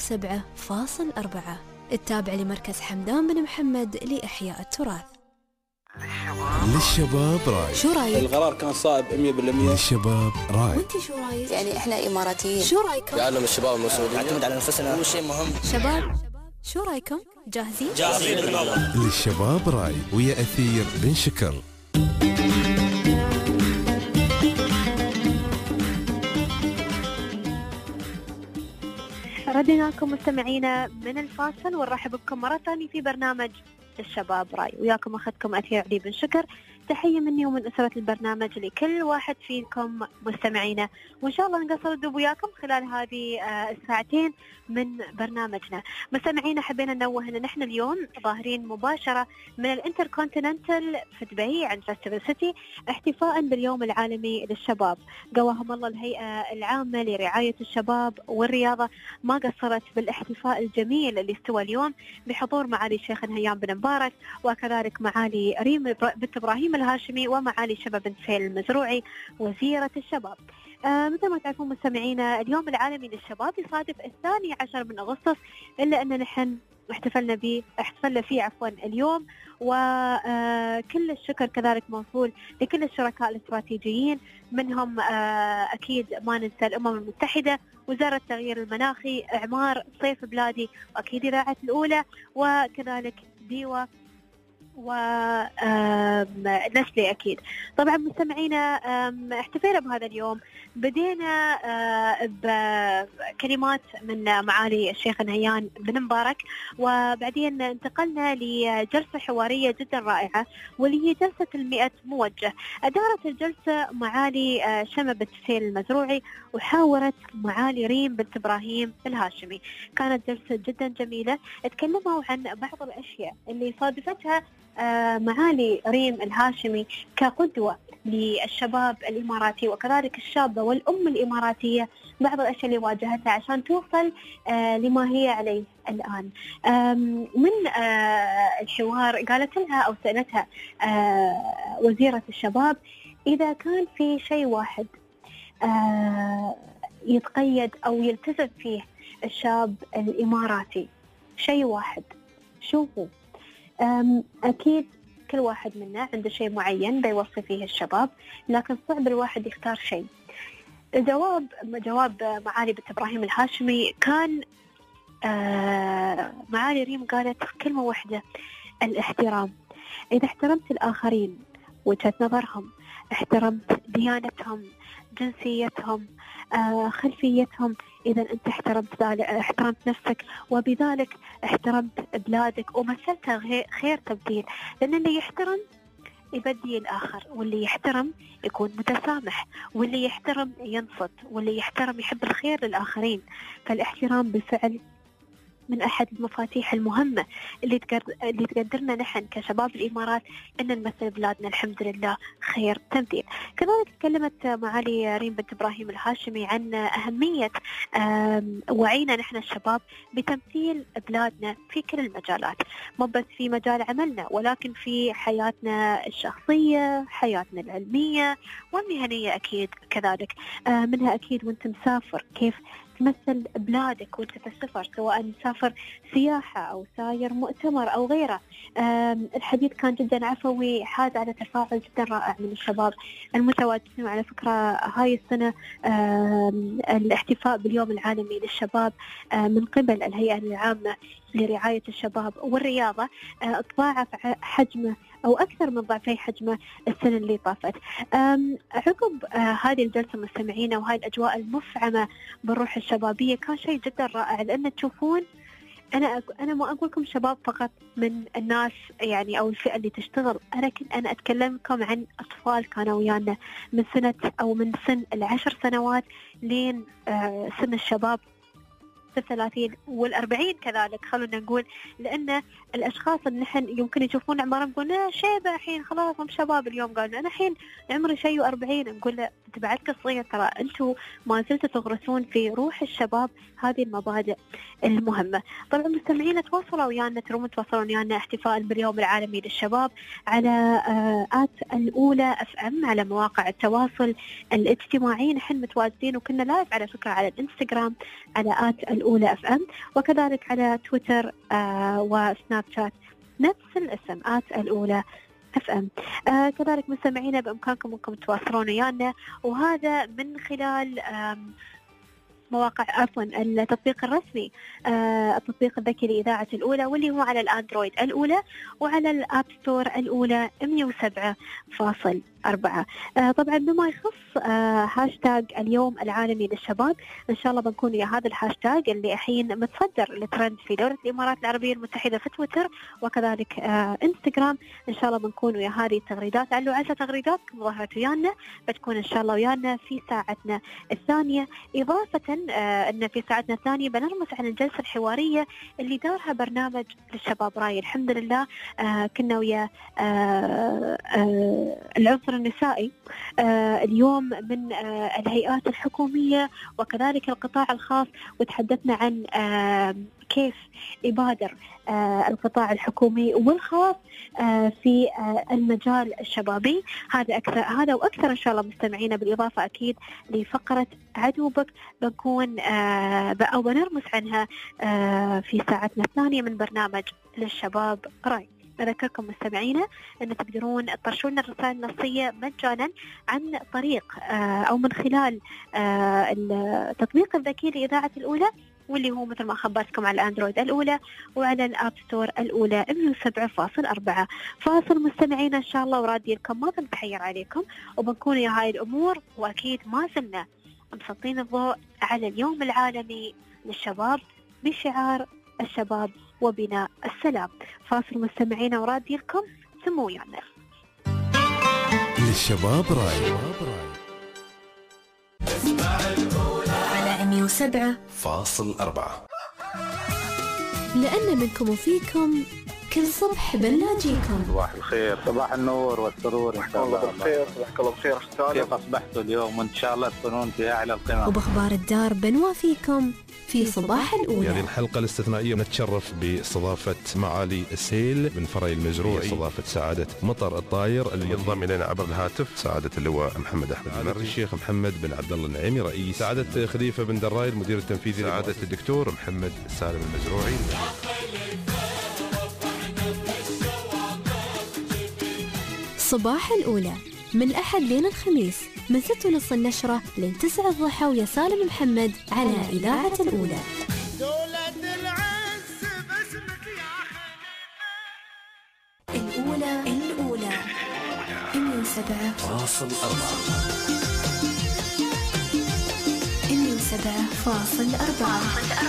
سبعة فاصل أربعة. التابع لمركز حمدان بن محمد لإحياء التراث. للشباب راي. شو رايك؟ القرار كان صائب مية بالمية. للشباب راي. وانتي شو رايك؟ يعني احنا اماراتيين. شو رايكم؟ يعلم الشباب المسؤولين. نعتمد على نفسنا، هو شيء مهم. شباب شو رايكم؟ جاهزين؟ جاهزين بالله. للشباب راي ويا أثير بن شكر. ردنا لكم مستمعينا من الفاصل، ونرحب بكم مرة ثانية في برنامج الشباب راي، وياكم أخذكم أثير علي بن شكر. تحية مني ومن أسرة البرنامج لكل واحد فيكم مستمعينا، وإن شاء الله نقصر الدب وياكم خلال هذه الساعتين من برنامجنا. مستمعينا حبينا ننوه أن نحن اليوم ظاهرين مباشرة من الانتركونتيننتال في دبي عند فيستيفال سيتي، احتفاء باليوم العالمي للشباب. قواهم الله الهيئة العامة لرعاية الشباب والرياضة ما قصرت بالاحتفاء الجميل اللي استوى اليوم بحضور معالي الشيخ نهيان بن مبارك، وكذلك معالي ريم بنت إبراهيم الهاشمي، ومعالي شباب بن فيل المزروعي وزيرة الشباب. آه مثل ما تعرفون مستمعينا، اليوم العالمي للشباب يصادف الثاني عشر من أغسطس، إلا أن نحن احتفلنا به احتفلنا فيه عفوا اليوم. وكل الشكر كذلك موصول لكل الشركاء الاستراتيجيين، منهم آه أكيد ما ننسى الأمم المتحدة، وزارة التغيير المناخي، إعمار صيف بلادي، وأكيد إذاعة الأولى، وكذلك ديوا ونسلي أكيد. طبعا مستمعينا احتفينا بهذا اليوم، بدينا بكلمات من معالي الشيخ نهيان بن مبارك، وبعدين انتقلنا لجلسة حوارية جدا رائعة، واللي هي جلسة المئة موجه. أدارت الجلسة معالي شمة بنت فيل المزروعي، وحاورت معالي ريم بنت إبراهيم الهاشمي. كانت جلسة جدا جميلة، تكلموا عن بعض الأشياء اللي صادفتها آه معالي ريم الهاشمي كقدوة للشباب الإماراتي، وكذلك الشابة والأم الإماراتية، بعض الأشياء اللي واجهتها عشان توصل آه لما هي عليه الآن. من آه الحوار قالت لها أو سألتها آه وزيرة الشباب إذا كان في شيء واحد آه يتقيد أو يلتزم فيه الشاب الإماراتي، شيء واحد شو هو؟ أكيد كل واحد منا عنده شيء معين بيوصي فيه الشباب، لكن صعب الواحد يختار شيء. الجواب جواب معالي بنت إبراهيم الهاشمي كان آه معالي ريم قالت كلمة واحدة: الاحترام. إذا احترمت الآخرين، وجهة نظرهم، احترمت ديانتهم، جنسيتهم، آه خلفيتهم، إذا أنت احترمت احترمت نفسك، وبذلك احترمت بلادك ومثلتها خير تبديل. لأن اللي يحترم يبدي الآخر، واللي يحترم يكون متسامح، واللي يحترم ينصت، واللي يحترم يحب الخير للآخرين. فالاحترام بالفعل من أحد المفاتيح المهمة اللي تقدر اللي تقدرنا نحن كشباب الإمارات أن نمثل بلادنا الحمد لله خير تمثيل. كذلك تكلمت معالي ريم بنت إبراهيم الهاشمي عن أهمية وعينا نحن الشباب بتمثيل بلادنا في كل المجالات، مو بس في مجال عملنا، ولكن في حياتنا الشخصية، حياتنا العلمية والمهنية أكيد كذلك. منها أكيد وانت مسافر كيف تمثل بلادك وانت في السفر، سواء مسافر سياحة أو ساير مؤتمر أو غيره. الحديث كان جدا عفوي، حاز على تفاعل جدا رائع من الشباب المتواجدين. على فكرة هاي السنة الاحتفاء باليوم العالمي للشباب من قبل الهيئة العامة لرعاية الشباب والرياضة تضاعف حجمه أو أكثر من ضعفي حجمه السنة اللي طافت. عقب هذه الجلسة مستمعينا وهذه الأجواء المفعمة بالروح الشبابية كان شيء جدا رائع، لأن تشوفون أنا أنا ما أقول لكم شباب فقط من الناس يعني أو الفئة اللي تشتغل، أنا كنت أنا أتكلمكم عن أطفال كانوا ويانا من سنة أو من سن العشر سنوات لين سن الشباب الثلاثين والأربعين كذلك، خلونا نقول، لأن الأشخاص اللي نحن يمكن يشوفون عمرهم نقول لا شيبة الحين خلاص هم شباب. اليوم قالوا أنا الحين عمري شيء وأربعين، نقول له أنت بعدك صغير، ترى أنتوا ما زلتوا تغرسون في روح الشباب هذه المبادئ المهمة. طبعا مستمعين تواصلوا ويانا، ترومون تواصلوا ويانا احتفاء باليوم العالمي للشباب على آت الأولى اف ام، على مواقع التواصل الاجتماعي. نحن متواجدين وكنا لايف على فكرة على الانستغرام على آت الأولى الأولى أف أم، وكذلك على تويتر آه وسناب شات نفس الاسم آت الأولى اف ام. آه كذلك مستمعينا بإمكانكم أنكم تتواصلون ويانا، وهذا من خلال مواقع عفوا التطبيق الرسمي آه التطبيق الذكي لإذاعة الأولى، واللي هو على الأندرويد الأولى وعلى الآب ستور الأولى مئة وسبعة فاصل أربعة. آه طبعا بما يخص آه هاشتاج اليوم العالمي للشباب، إن شاء الله بنكون ويا هذا الهاشتاج اللي الحين متصدر الترند في دولة الإمارات العربية المتحدة في تويتر وكذلك آه انستغرام. إن شاء الله بنكون ويا هذه التغريدات، علوا عشر تغريدات ظهرت ويانا، بتكون إن شاء الله ويانا في ساعتنا الثانية. إضافة آه أن في ساعتنا الثانية بنرمز عن الجلسة الحوارية اللي دارها برنامج للشباب راي. الحمد لله آه كنا ويا آه آه العنصر النسائي آه اليوم من آه الهيئات الحكومية وكذلك القطاع الخاص، وتحدثنا عن آه كيف يبادر آه القطاع الحكومي والخاص آه في آه المجال الشبابي. هذا أكثر هذا وأكثر إن شاء الله مستمعينا، بالإضافة أكيد لفقرة عدو بك بنكون آه أو بنرمز عنها آه في ساعتنا الثانية من برنامج للشباب راي. أذكركم مستمعينا أن تقدرون تطرشوا لنا الرسائل النصية مجانا عن طريق آه أو من خلال آه التطبيق الذكي لإذاعة الأولى، واللي هو مثل ما خبرتكم على الأندرويد الأولى وعلى الآب ستور الأولى مئة وسبعة فاصل أربعة. فاصل مستمعينا إن شاء الله، ورادي لكم ما بنتحير عليكم، وبنكون يا هاي الأمور، وأكيد ما زلنا مسلطين الضوء على اليوم العالمي للشباب بشعار الشباب وبناء السلام. فاصل مستمعينا ورادي لكم، سموا ويانا. للشباب راي على مئة وسبعة فاصل أربعة، لأن منكم وفيكم كل صبح بنلاقيكم. صباح الخير، صباح النور والسرور إن شاء الله. صباح الخير، صباحك الله بخير أخ. كيف أصبحتوا اليوم؟ وإن شاء الله تكونون في أعلى القمم. وبأخبار الدار بنوافيكم في صباح الأولى. هذه الحلقة الاستثنائية نتشرف باستضافة معالي السيل من فري المزروعي، استضافة سعادة مطر الطاير اللي ينضم إلينا عبر الهاتف سعادة اللواء محمد أحمد المري، الشيخ محمد بن عبد الله النعيمي رئيس، سعادة خليفة بن دراي المدير التنفيذي، سعادة الدكتور محمد سالم المزروعي. صباح الأولى من الأحد لين الخميس من ستة ونص النشرة لين تسعة الضحى، ويا سالم محمد على إذاعة الأولى. الأولى الأولى مئة وسبعة فاصل أربعة مئة وسبعة فاصل أربعة.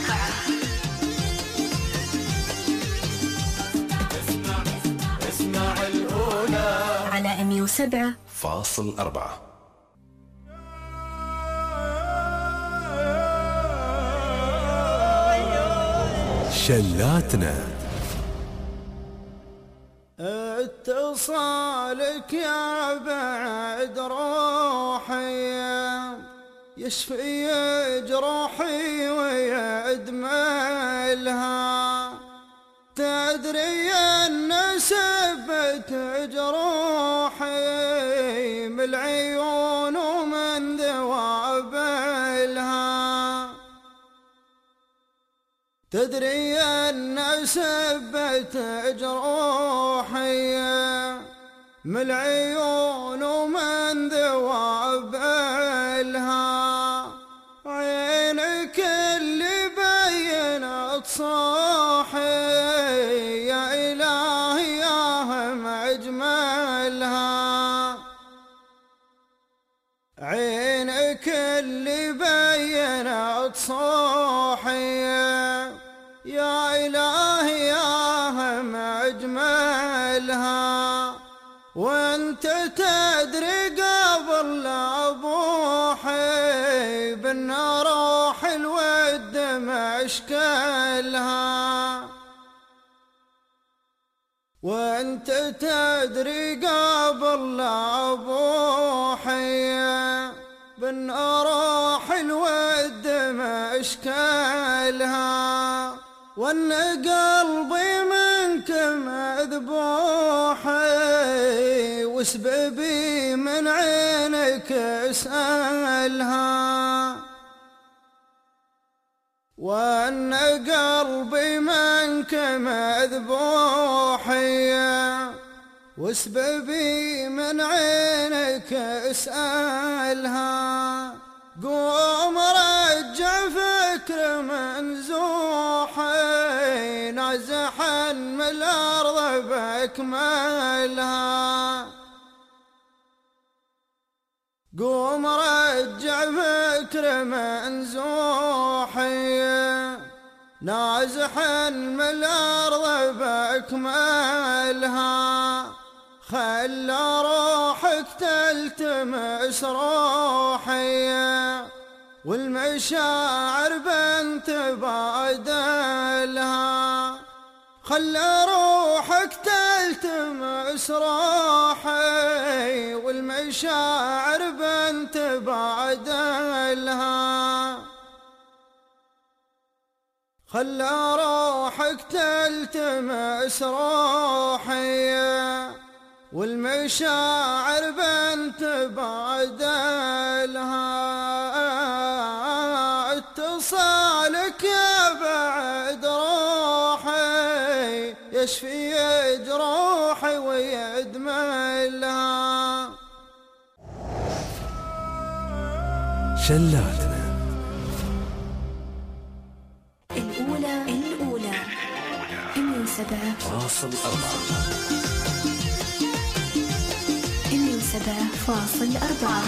اسمع الأولى على مئة وسبعة فاصل أربعة. شلاتنا اتصالك يا بعد روحي يشفي جروحي ويدملها، تدري ان سبت جروحي من العيون ومن ذوابلها، تدري ان سبت جروحي من العيون ومن ذوابلها، عينك اللي بينت صاحي يا إلهي يا هم أجملها، عينك اللي بينت صاحي يا إلهي يا هم أجملها، وانت تدري قبل لا بوحي بالنار الود ما اشكالها، وانت تدري قبل لا بوحي بالنار الود ما اشكالها، عينك اللي بينت صاحي يا إلهي يا هم أجملها، عينك اللي بينت صاحي يا إلهي يا هم أجملها، وانت تدري قبل لا بوحي بالنار الود ما اشكالها، وانت تدري قبل لا بوحي بالنار الود ما اشكالها، وان قلبي منك مذبوحي وسببي من عينك اسألها، وأن قلبي منك مذبوحي وسببي من عينك اسألها. قوم رجع فكر منزوحي نازحا من الأرض بأكملها. قوم رجع فكر منزوحي نازحا من الأرض بأكملها. خلى روحك تلتمس روحي والمشاعر بنت بادلها. خلى روحك تلتمس روحي والمشاعر بنت بادلها. خلى روحك تلتمس روحي والمشاعر بنت بعدلها. اتصالك يا بعد روحي يشفي جروحي ويدملها. شلاتنا الأولى الأولى مية وسبعة فاصل أربعة مية وسبعة فاصل أربعة.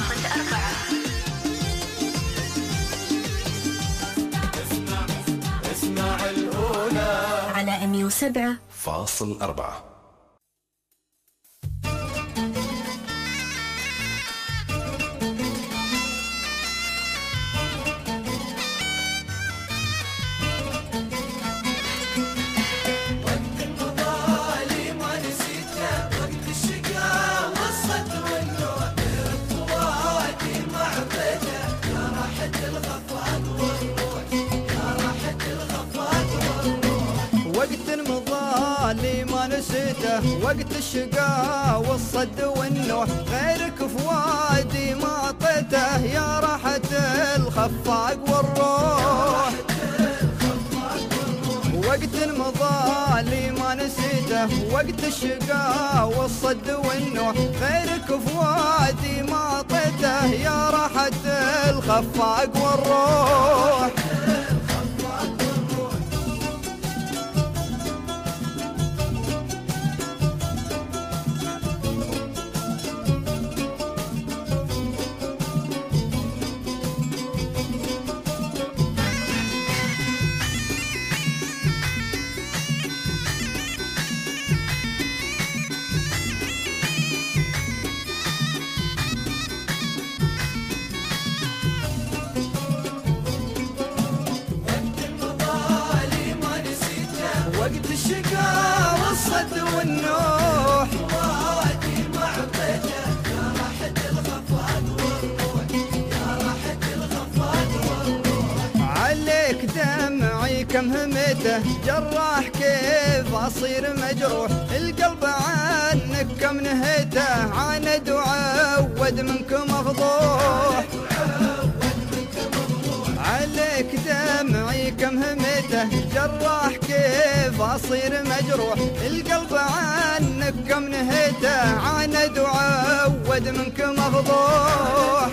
اسمع اسمع الأولى على مية وسبعة فاصل أربعة. وقت الشقاء والصد والنوح غيرك فوادي ما عطيته يا راحة الخفاق والروح. وقت المظالم ما نسيته وقت الشقاء والصد والنوح غيرك فوادي ما عطيته يا راحة الخفاق والروح. وقت الشقاء والصد والنوح وادي ما عطيته يا راحة الخفاق والروح يا راحة الخفاق والروح. عليك دمعي كم همته جراح كيف اصير مجروح. القلب عنك كم نهيته عاند وعود منك مفضوح. عليك دمعي كم همته جراح كيف اصير مجروح. القلب عنك كم نهيته عاند وعود منك مفضوح.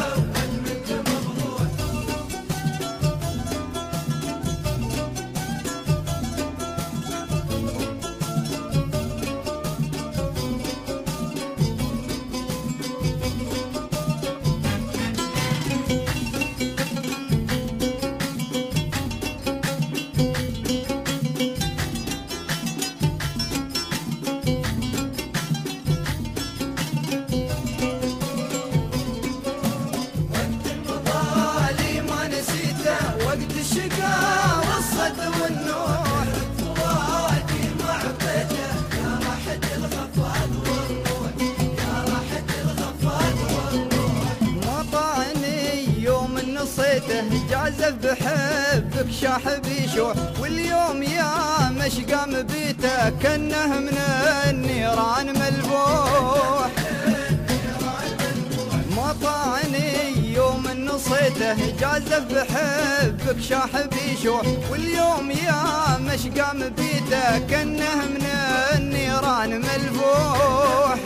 جازف بحبك شاح بيشوح واليوم يا مشقام بيته كنه من النيران ملبوح. ما طعني يوم صيته جازف بحبك شاح بيشوح واليوم يا مشقام بيته كنه من النيران ملفوح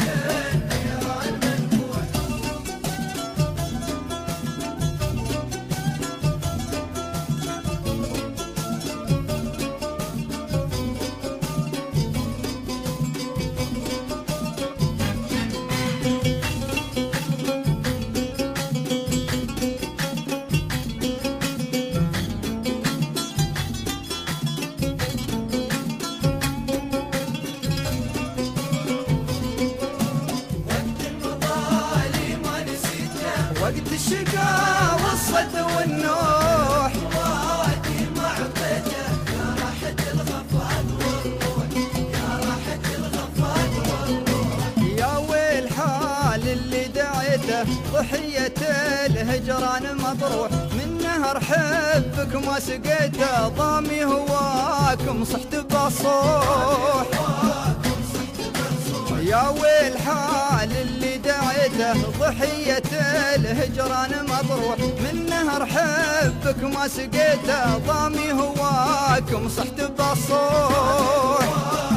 وقت الشقا والصد والنوح وادي معطيته يا راحة الغفاد والروح يا راحة الغفاد والروح يا ويل حال اللي دعيته ضحية الهجران مطروح من نهر حبك ما سقيته ضامي هواكم صحت بصوح يا ويل حال اللي دعيته ضحية الهجران مطروح من نهر حبك ما سقيته ضامي هواكم صحت بصوح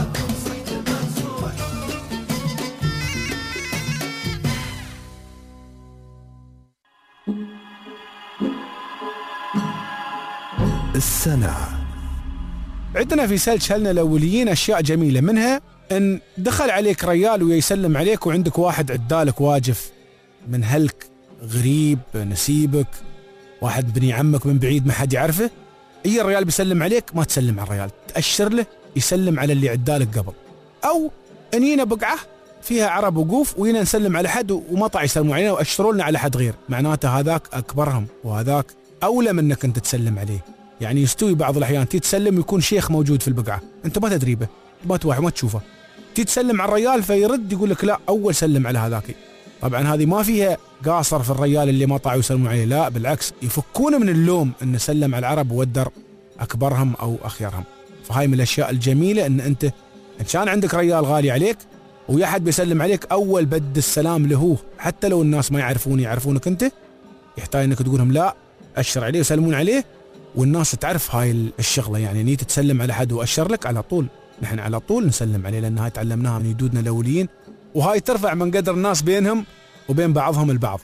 السنة. عندنا في سلج هلنا الأوليين أشياء جميلة، منها إن دخل عليك ريال ويسلم عليك وعندك واحد عدالك واجف من هلك غريب نسيبك، واحد بني عمك من بعيد ما حد يعرفه، اي الريال بيسلم عليك ما تسلم على الريال، تأشر له يسلم على اللي عدالك قبل. أو انينا بقعة فيها عرب وقوف وينا نسلم على حد وما طاع يسلموا علينا وأشروا لنا على حد غير، معناته هذاك أكبرهم وهذاك أولى منك أنت تسلم عليه. يعني يستوي بعض الأحيان تتسلم يكون شيخ موجود في البقعة أنت ما تدري به ما توعي ما تشوفه، تتسلم على الريال فيرد يقول لك لا أول سلم على هذاك. طبعا هذه ما فيها قاصر في الريال اللي ما طاعوا يسلموا عليه، لا بالعكس يفكون من اللوم أن سلم على العرب وودر أكبرهم أو أخيرهم. فهاي من الأشياء الجميلة أن أنت إن كان عندك ريال غالي عليك ويا حد بيسلم عليك أول بد السلام له، حتى لو الناس ما يعرفون يعرفونك أنت، يحتاج أنك تقولهم لا أشر عليه وسلمون عليه والناس تعرف هاي الشغلة. يعني نيت تسلم على حد وأشر لك على طول، نحن على طول نسلم عليه لأن هاي تعلمناها من جدودنا الأوليين، وهاي ترفع من قدر الناس بينهم وبين بعضهم البعض.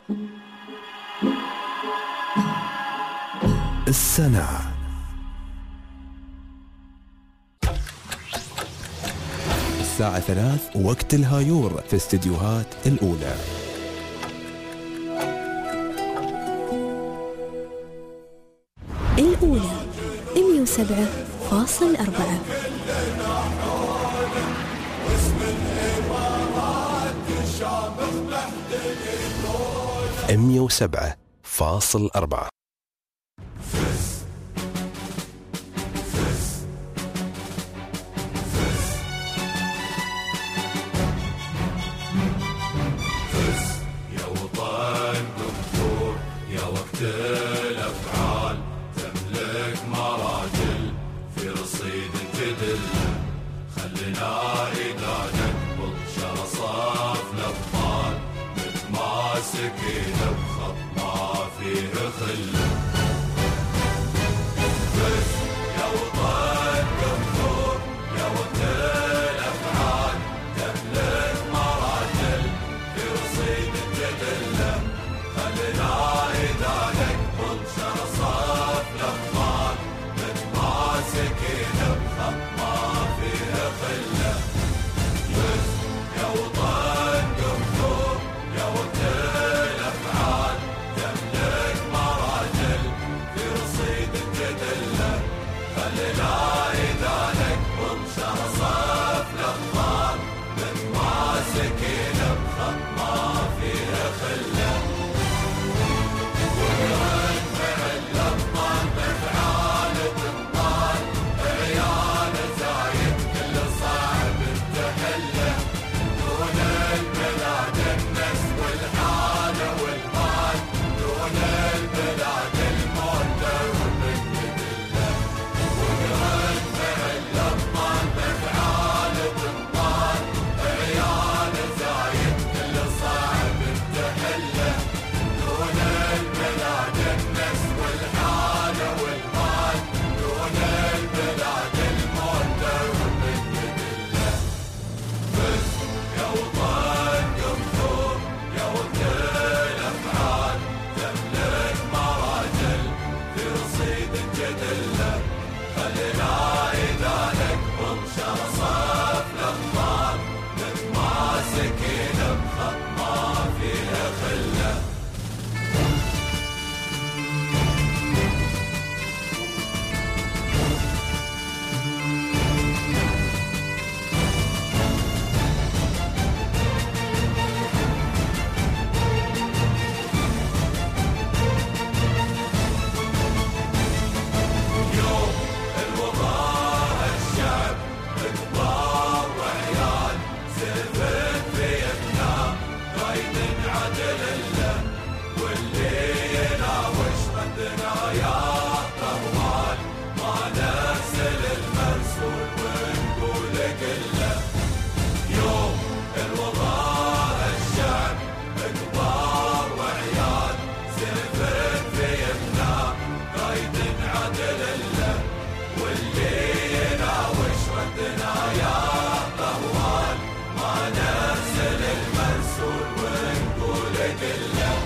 السنة. الساعة ثلاث وقت الهايور في استديوهات الأولى. الأولى مئة وسبعة فاصل أربعة. مئة وسبعة فاصل أربعة. يا وطن دكتور يا وقت الأفعال تملك مراجل في رصيد تدل، خلنا إذا نقبل شرصاف الأبطال متماسكين بخط ما فيه خلة. بس يا وطن دكتور يا وقت الأفعال تملك مراجل في رصيد تدل، خلنا إذا نقبل شرصاف الأبطال متماسكين بخط ما فيه خلة. بس يا وطن دكتور يا وقت الأفعال تملك مراجل في رصيد تدل، خلنا إذا نقبل شرصاف الأبطال متماسكين بخط ما فيه خلة. عدل له واللي يناوش ردنا يا طوال ما نرسل المرسول ونقول كله يوم الوضاء الشعب كبار وعيال سفر في يمنا قايد عدل له واللي يناوش ردنا يا طوال ما نرسل المرسول ونقول كله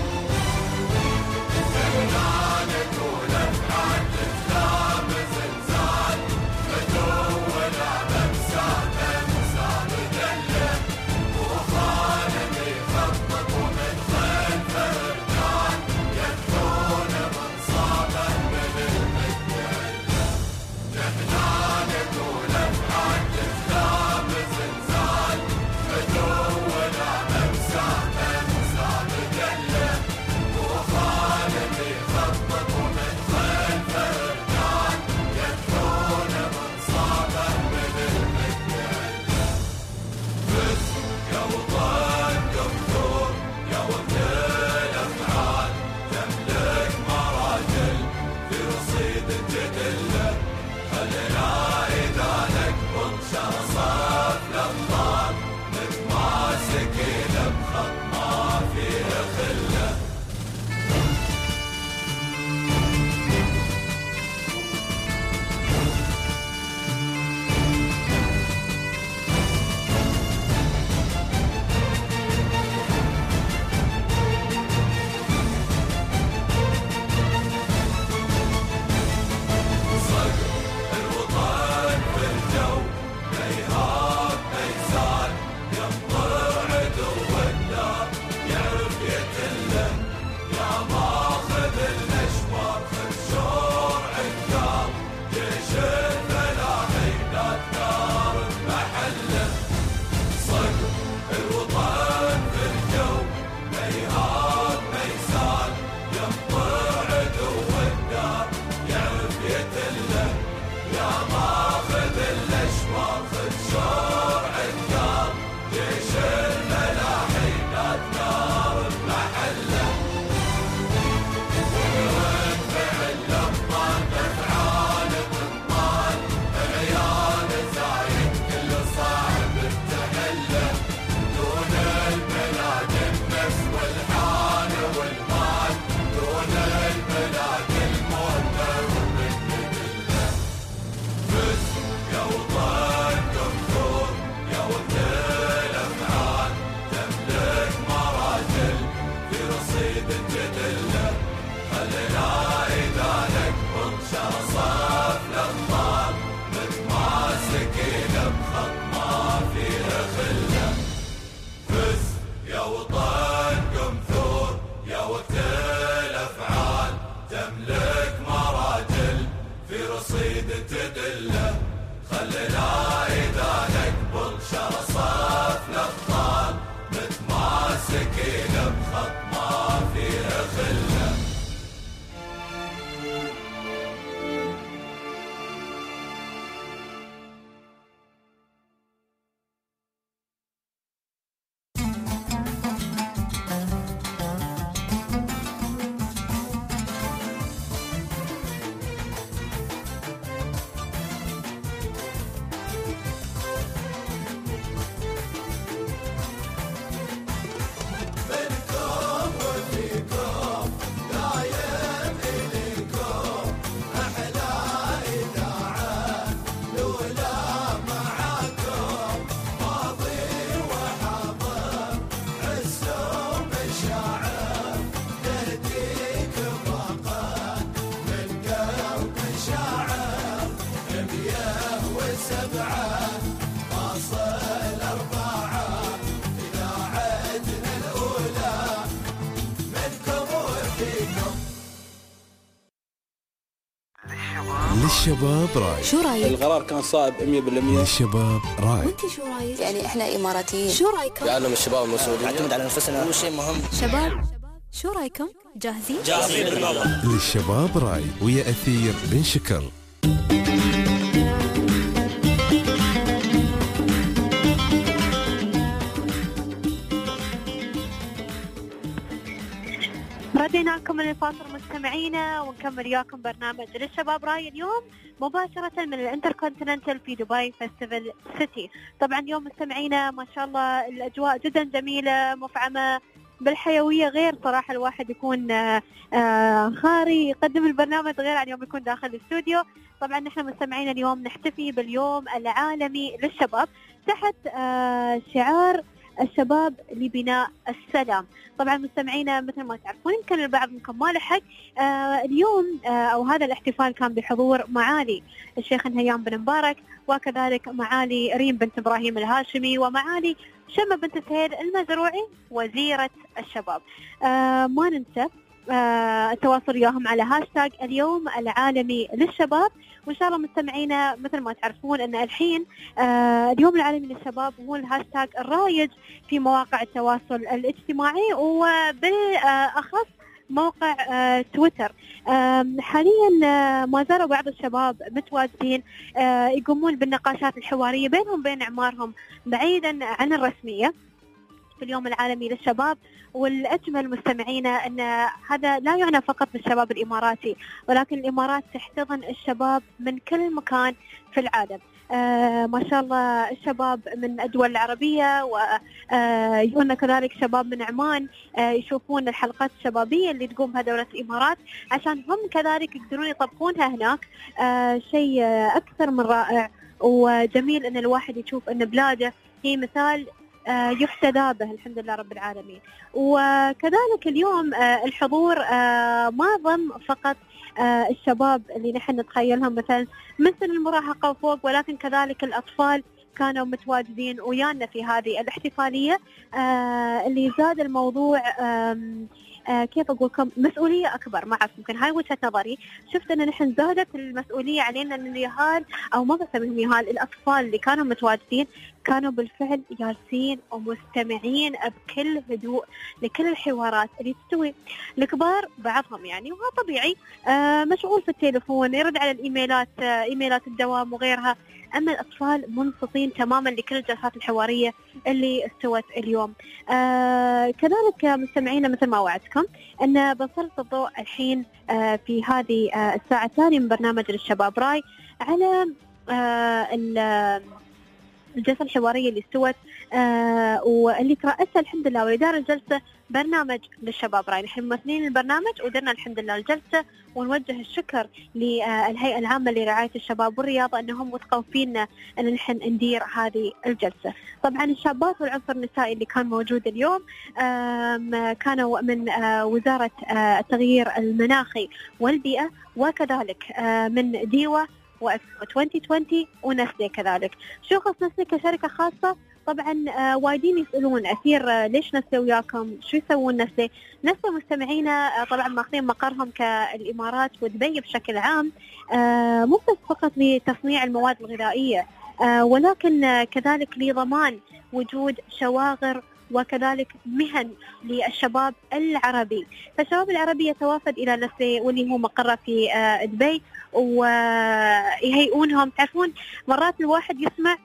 احنا نقول افعال الاسلام زلزال مدون ممساه ممساه مدله وخالد يخطط ومن خلفه رجال يدفون منصابه من المدله احنا نقول افعال الاسلام زلزال مدون ممساه ممساه مدله وخالد يخطط ومن خلفه رجال يدفون منصابه من المدله بس يا وطن قمتور يا وقت الافعال تملك مراجل في رصيد تدله خلنا اذا نقبض شرصات الابطال متماسكين بخط ما فيه خله صقر الوطن في الجو ميهاب ميزان ينطر عدو النار يعرف يتله يا ماخذ الاشوار خذ شور عقاب جيش الفلاحين نار بمحله صقر الوطن في الجو ميهاب ميزان ينطر عدو النار يعرف يتله يا ماخذ الاشوار خذ شور عقاب جيش الملاحين نار بمحله ومن فعل لبطان افعال بطال عيال زايد كل صاحب التحله دون البلاد النفس والحال والمال دون البلاد الموت والمدله بس يا وطن قمتور يا وقت الافعال تملك مراجل في رصيد تدله خلنا اذا نقبض شرصات الابطال متماسكين بخط ما فيه خله بس يا وطن قمثور يا وقت الافعال تملك مراجل في رصيد تدله خلنا اذا نقبض شرصات الابطال متماسكين بخط ما فيه خله منكم وفيكم دايم إليكم أحلى إذاعة لولا معاكم ماضي وحاضر عز ومشاعر تهديك باقة من قلب شاعر مية وسبعة فاصل أربعة إذاعتنا الأولى منكم وفيكم للشباب راي شو رايك؟ القرار كان صائب مية بالمية. للشباب راي وانت شو رايك؟ يعني احنا اماراتيين. شو رايكم؟ يعلم الشباب المسؤولين نعتمد على نفسنا، هو شيء مهم. شباب شو رايكم؟ جاهزين؟ جاهزين بالله. للشباب راي ويا أثير بن شكر. ردينا لكم من الفاصل مستمعينا ونكمل وياكم برنامج للشباب راي اليوم مباشرة من الانتركونتيننتال في دبي فيستيفال سيتي. طبعا اليوم مستمعينا ما شاء الله الأجواء جدا جميلة مفعمة بالحيوية، غير صراحة الواحد يكون خاري يقدم البرنامج غير عن يوم يكون داخل الاستوديو. طبعا نحن مستمعينا اليوم نحتفي باليوم العالمي للشباب تحت شعار الشباب لبناء السلام. طبعا مستمعينا مثل ما تعرفون يمكن البعض منكم ما لحق آه اليوم آه او هذا الاحتفال كان بحضور معالي الشيخ نهيان بن مبارك، وكذلك معالي ريم بنت ابراهيم الهاشمي، ومعالي شمة بنت سهيل المزروعي وزيرة الشباب. آه ما ننسى آه التواصل وياهم على هاشتاج اليوم العالمي للشباب. وإن شاء الله مستمعينا مثل ما تعرفون أن الحين آه اليوم العالمي للشباب هو الهاشتاج الرايج في مواقع التواصل الاجتماعي وبالأخص موقع آه تويتر. آه حاليا آه ما زالوا بعض الشباب متواجدين آه يقومون بالنقاشات الحوارية بينهم بين أعمارهم بعيدا عن الرسمية في اليوم العالمي للشباب. والأجمل مستمعينا أن هذا لا يعني فقط بالشباب الإماراتي، ولكن الإمارات تحتضن الشباب من كل مكان في العالم. آه ما شاء الله الشباب من الدول العربية ويجونا آه كذلك شباب من عمان آه يشوفون الحلقات الشبابية اللي تقوم بها دولة الإمارات عشان هم كذلك يقدرون يطبقونها هناك. آه شيء آه أكثر من رائع وجميل أن الواحد يشوف أن بلاده هي مثال آه يحتذى به الحمد لله رب العالمين. وكذلك اليوم آه الحضور آه ما ضم فقط آه الشباب اللي نحن نتخيلهم مثلا مثل المراهقة وفوق، ولكن كذلك الأطفال كانوا متواجدين ويانا في هذه الاحتفالية آه اللي زاد الموضوع آه آه كيف أقول لكم مسؤولية أكبر. ما أعرف يمكن هاي وجهة نظري، شفت أن نحن زادت المسؤولية علينا أن اليهال أو ما بسميهم يهال الأطفال اللي كانوا متواجدين كانوا بالفعل جالسين ومستمعين بكل هدوء لكل الحوارات اللي تستوي. الكبار بعضهم يعني وهذا طبيعي آه مشغول في التليفون يرد على الإيميلات آه إيميلات الدوام وغيرها، أما الأطفال منصتين تماما لكل الجلسات الحوارية اللي استوت اليوم. آه كذلك مستمعينا مثل ما وعدتكم أن بنسلط الضوء الحين آه في هذه آه الساعة الثانية من برنامج للشباب راي على آه الجلسة الحوارية اللي استوت آه واللي ترأسها الحمد لله وإدارة الجلسة برنامج للشباب راي. نحن ممثلين البرنامج ودرنا الحمد لله الجلسة، ونوجه الشكر للهيئة العامة لرعاية الشباب والرياضة أنهم وثقوا فينا أن نحن ندير هذه الجلسة. طبعا الشابات والعنصر النسائي اللي كان موجود اليوم كانوا من وزارة التغيير المناخي والبيئة، وكذلك من ديوة وإكسبو ألفين وعشرين ونسلي كذلك. شو خص نسلي كشركة خاصة؟ طبعا آه وايدين يسألون أثير آه ليش نسلي وياكم؟ شو يسوون نسلي؟ نسلي مستمعينا آه طبعا ماخذين مقرهم كالإمارات ودبي بشكل عام آه مو بس فقط لتصنيع المواد الغذائية آه ولكن آه كذلك لضمان وجود شواغر وكذلك مهن للشباب العربي. فالشباب العربي يتوافد إلى نسلي واللي هو مقره في آه دبي ويهيئونهم. تعرفون مرات الواحد يسمع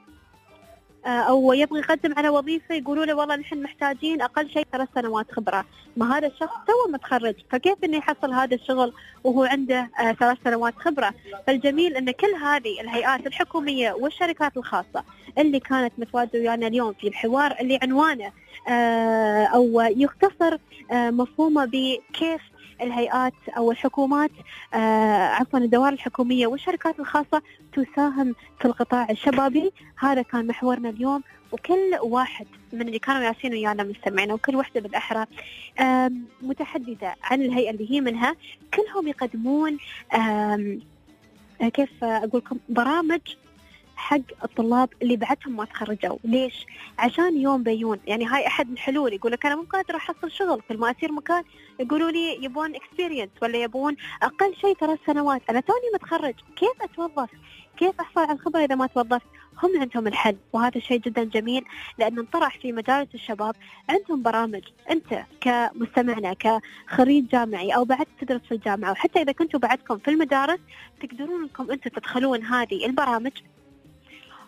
أو يبغى يقدم على وظيفة يقولوا له والله نحن محتاجين أقل شيء ثلاث سنوات خبرة، ما هذا الشخص تو متخرج فكيف إنه يحصل هذا الشغل وهو عنده آه ثلاث سنوات خبرة؟ فالجميل إن كل هذه الهيئات الحكومية والشركات الخاصة اللي كانت متواجدة ويانا اليوم في الحوار اللي عنوانه آه أو يختصر آه مفهومه بكيف الهيئات أو الحكومات آه عفوا الدوائر الحكومية والشركات الخاصة تساهم في القطاع الشبابي. هذا كان محورنا اليوم، وكل واحد من اللي كانوا ياسين ويانا مستمعين وكل وحدة بالأحرى آه متحدثة عن الهيئة اللي هي منها، كلهم يقدمون آه كيف أقولكم برامج حق الطلاب اللي بعدهم ما تخرجوا. ليش؟ عشان يوم بيون يعني هاي أحد الحلول. يقول لك أنا مو قادر أحصل شغل، كل ما أسير مكان يقولوا لي يبون experience ولا يبون أقل شيء ثلاث سنوات. أنا توني متخرج كيف أتوظف؟ كيف أحصل على الخبرة إذا ما توظفت؟ هم عندهم الحل، وهذا شيء جدا جميل لأن انطرح في مجالس الشباب عندهم برامج. أنت كمستمعنا كخريج جامعي أو بعد تدرس في الجامعة، وحتى إذا كنتوا بعدكم في المدارس تقدرون أنكم أنتوا تدخلون هذه البرامج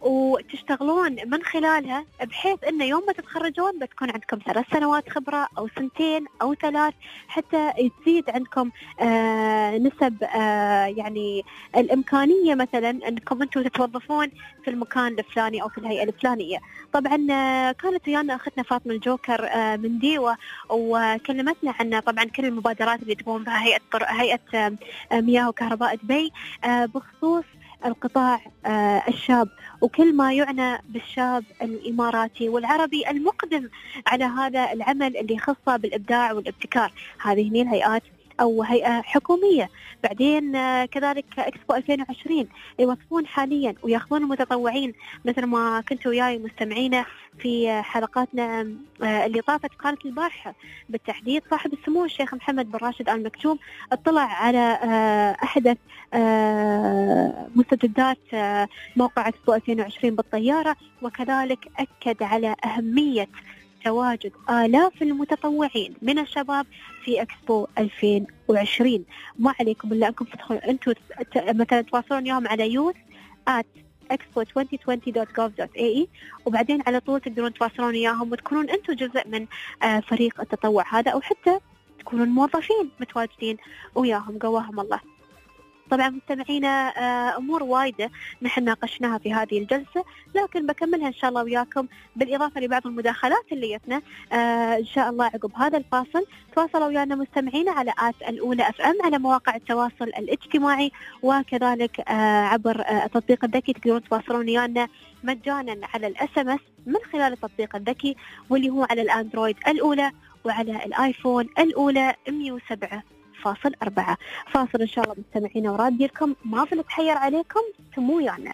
وتشتغلون من خلالها، بحيث أن يوم ما تتخرجون بتكون عندكم ثلاث سنوات خبرة أو سنتين أو ثلاث، حتى تزيد عندكم آه نسب آه يعني الإمكانية مثلا أنكم أنتم تتوظفون في المكان الفلاني أو في الهيئة الفلانية. طبعا آه كانت ويانا أختنا فاطمة الجوكر آه من ديوة، وكلمتنا عن طبعا كل المبادرات اللي تقوم بها هيئة هيئة آه مياه وكهرباء دبي آه بخصوص القطاع آه الشاب، وكل ما يعنى بالشاب الإماراتي والعربي المقدم على هذا العمل اللي يخصه بالإبداع والابتكار. هذه هي الهيئات أو هيئة حكومية. بعدين آه كذلك إكسبو ألفين وعشرين يوظفون حاليا ويأخذون المتطوعين، مثل ما كنتوا وياي مستمعين في حلقاتنا آه اللي طافت كانت البارحة بالتحديد. صاحب السمو الشيخ محمد بن راشد آل مكتوم اطلع على آه أحدث آه مستجدات آه موقع إكسبو ألفين وعشرين بالطيارة، وكذلك أكد على أهمية تواجد آلاف المتطوعين من الشباب في إكسبو ألفين وعشرين. ما عليكم إلا أنكم تدخلوا أنتم مثلا تواصلون يوم على youth at expo twenty twenty dot gov dot a e، وبعدين على طول تقدرون تواصلون وياهم وتكونون أنتم جزء من فريق التطوع هذا، أو حتى تكونون موظفين متواجدين وياهم. قواهم الله. طبعا مستمعينا أمور وايدة نحن ناقشناها في هذه الجلسة، لكن بكملها إن شاء الله وياكم بالإضافة لبعض المداخلات اللي جتنا إن شاء الله عقب هذا الفاصل. تواصلوا ويانا مستمعينا على آت الأولى أف أم على مواقع التواصل الاجتماعي، وكذلك عبر التطبيق الذكي تقدرون تواصلون ويانا مجانا على الاس ام اس من خلال التطبيق الذكي، واللي هو على الأندرويد الأولى وعلى الآيفون الأولى مية وسبعة فاصل أربعة. فاصل إن شاء الله مستمعينا ورادي لكم، ما في نتحير عليكم، تمو ويانا.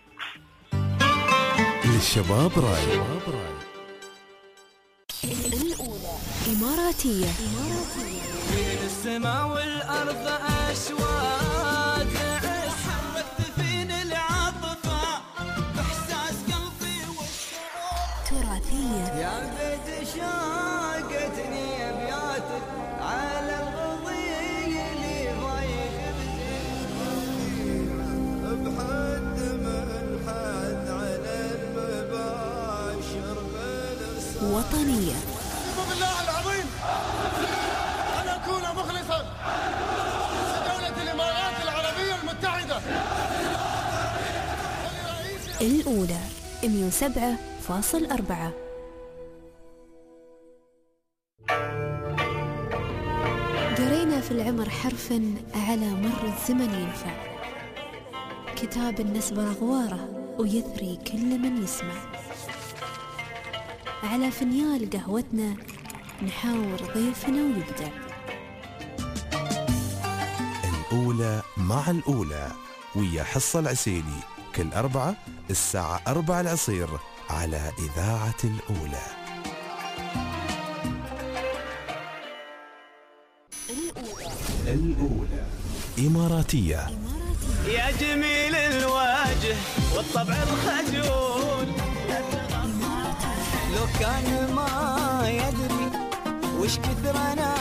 للشباب راي الأولى إماراتية. بين السماء والأرض أشواق حركت فيني العاطفة إحساس قلبي والشعور. تراثية. يا بيت شاقتني أبياتك على الغضي اللي ضايق بحد من حد على المباشر بالرسالة. وطنية. بالله العظيم أن أكون مخلصا لدولة الإمارات العربية المتحدة. الأولى مية وسبعة فاصل أربعة. قرينا في العمر حرفا على مر الزمن ينفع، كتاب النسبة أغواره ويثري كل من يسمع. على فنيال قهوتنا نحاور ضيفنا ويبدع. الأولى مع الأولى ويا حصة العسيلي كل أربعة الساعة أربعة العصير على إذاعة الأولى. الأولى إماراتية. يا جميل الوجه والطبع الخجول، لو كان ما يدري وش كثر أنا.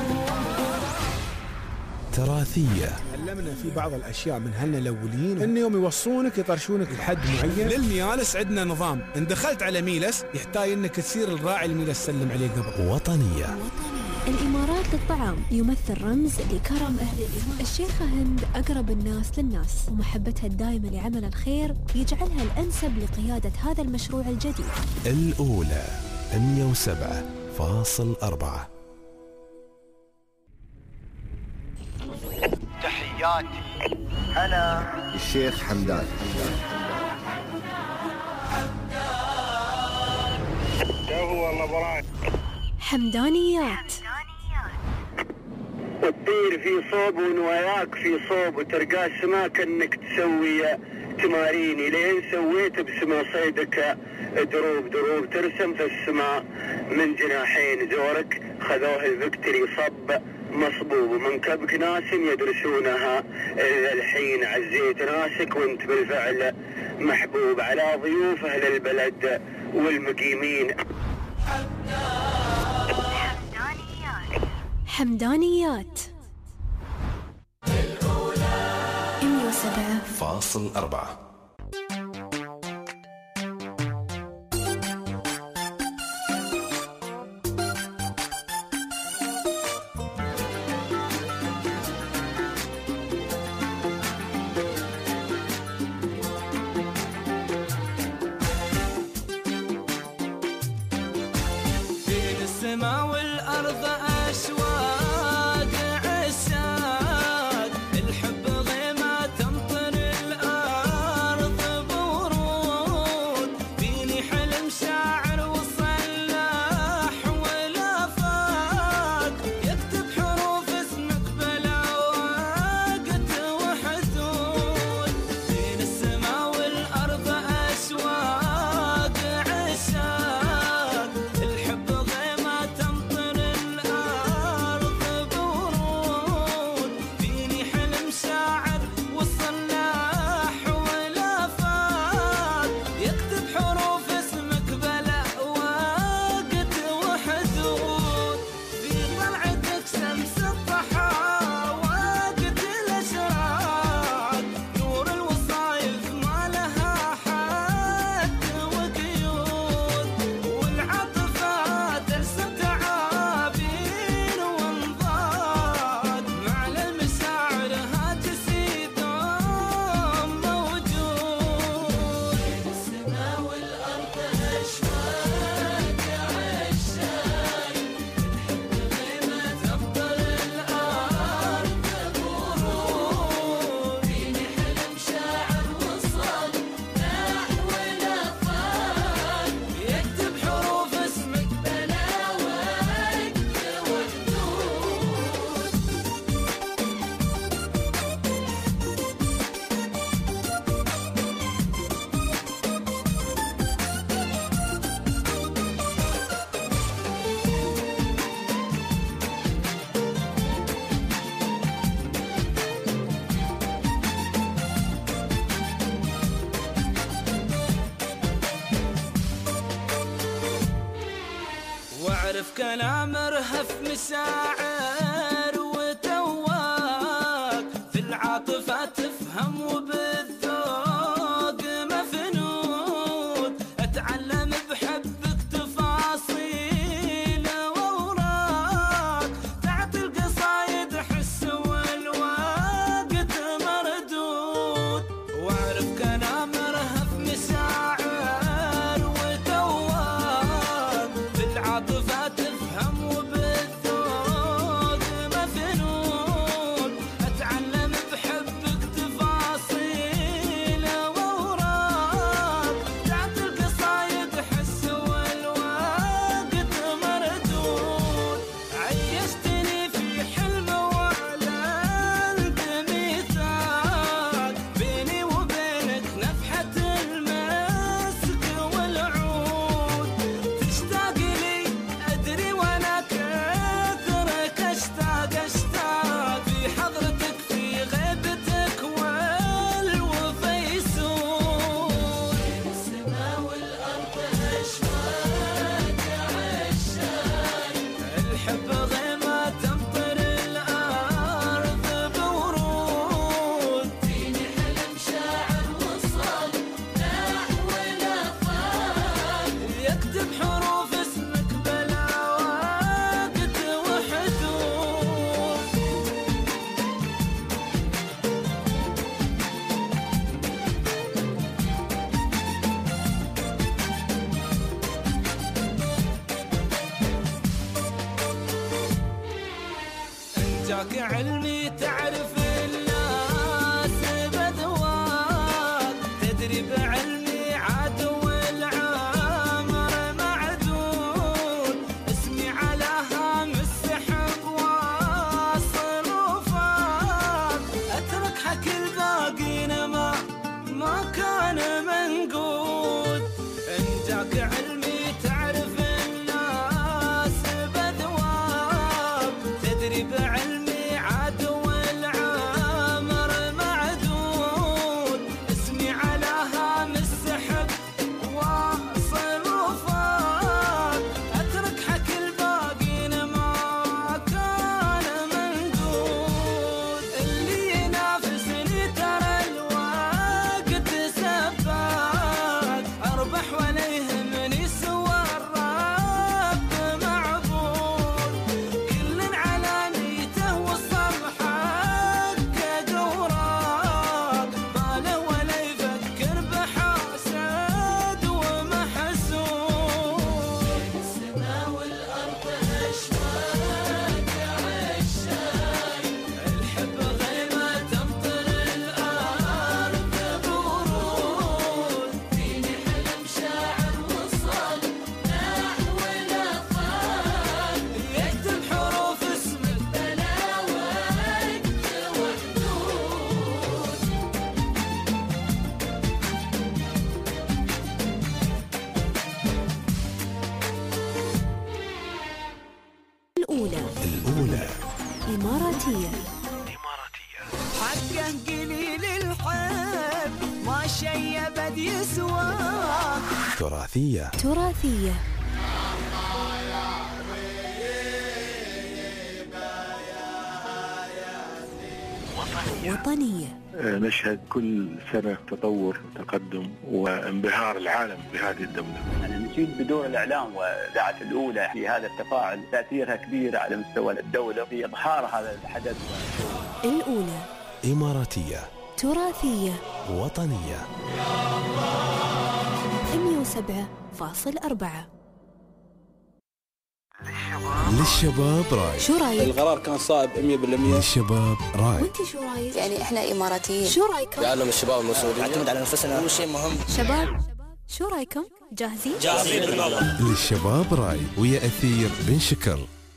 تراثية. علمنا في بعض الاشياء من هلنا الاوليين ان يوم يوصونك يطرشونك لحد معين. للميالس عندنا نظام، ان دخلت على ميلس يحتاج انك تصير الراعي الميلس سلم عليه قبل. وطنية. الإمارات للطعام يمثل رمز لكرم أهل الإمارات. الشيخة هند أقرب الناس للناس، ومحبتها الدائمة لعمل الخير يجعلها الأنسب لقيادة هذا المشروع الجديد. الأولى مية وسبعة فاصل أربعة. تحياتي أنا الشيخ حمدان. هو والله براك حمدانيات. وتطير في صوب ونواياك في صوب، وترقى السما كأنك تسوي تماريني، لين سويت بسما صيدك دروب دروب ترسم في السماء من جناحين زورك. خذوه الفكتري صب مصبوب من كبك ناس يدرسونها، إذا الحين عزيت ناسك وانت بالفعل محبوب على ضيوف أهل البلد والمقيمين. حمدانيات. الأولى مية وسبعة فاصل أربعة. واعرف كلام مرهف مساعر وتواك في العاطفة تفهم وبالذوق مفنود اتعلم بحبك تفاصيل واوراق تعطي القصايد حس والوقت مردود واعرف كلام مرهف مساعر وتواك في العاطفة تفهم وبالذوق مفنون اتعلم بحبك تفاصيل واوراق تعطي القصايد حس والوقت مردود عيشتني في حلم واعلنت ميثاق بيني وبينك نفحة المسك والعود تشتاق لي ادري وانا كثرك اشتاق اشتاق في حضرتك في غيبتك والوفا يسود السماء والارض اشواق عشاق الحب غيمة تمطر الارض بورود فيني حلم شاعر وصل نحو الافاق يكتب حروف اسمك بلا وقت وحدود إن جاك علمي تعرف الناس بدواك تدري بعلمي عدو العمر معدود اسمي على هام السحب واصل وفاق اترك حكي الباقين ما ما كان منقود إن جاك علمي تعرف الناس بدواك تدري بعلمي عدو العمر معدود اسمي على هام السحب واصل وفاق اترك حكي الباقين ما كان منقود اللي ينافسني ترى الوقت سباق اربح ولا يهمني سوى الرب معبود كل على نيته وصل حقه اوراق باله ولا يفكر بحاسد ومحسود السماء والارض اشواق عشاق الحب غيمة تمطر الارض بورود فيني حلم شاعر وصل نحو الافاق يكتب حروف اسمك بلا وقت وحدود الأولى الأولى إماراتية. حقه قليل الحب ما شي ابد يسوى تراثية تراثية. وطنية. نشهد كل سنة تطور وتقدم وانبهار العالم بهذه الدولة. أنا نشيد بدور الإعلام والإذاعة الأولى في هذا التفاعل تأثيرها كبير على مستوى الدولة في إظهار هذا الحدث. الأولى إماراتية تراثية وطنية مئة وسبعة فاصل أربعة. للشباب راي. شو رايك؟ القرار كان صائب مية بالمية. للشباب راي. وانت شو رايك؟ يعني احنا اماراتيين. شو رايكم؟ يعلم الشباب المسؤولية. نعتمد على نفسنا هو شيء مهم. شباب شو رايكم؟ جاهزين؟ جاهزين بالله. للشباب راي ويا أثير بن شكر.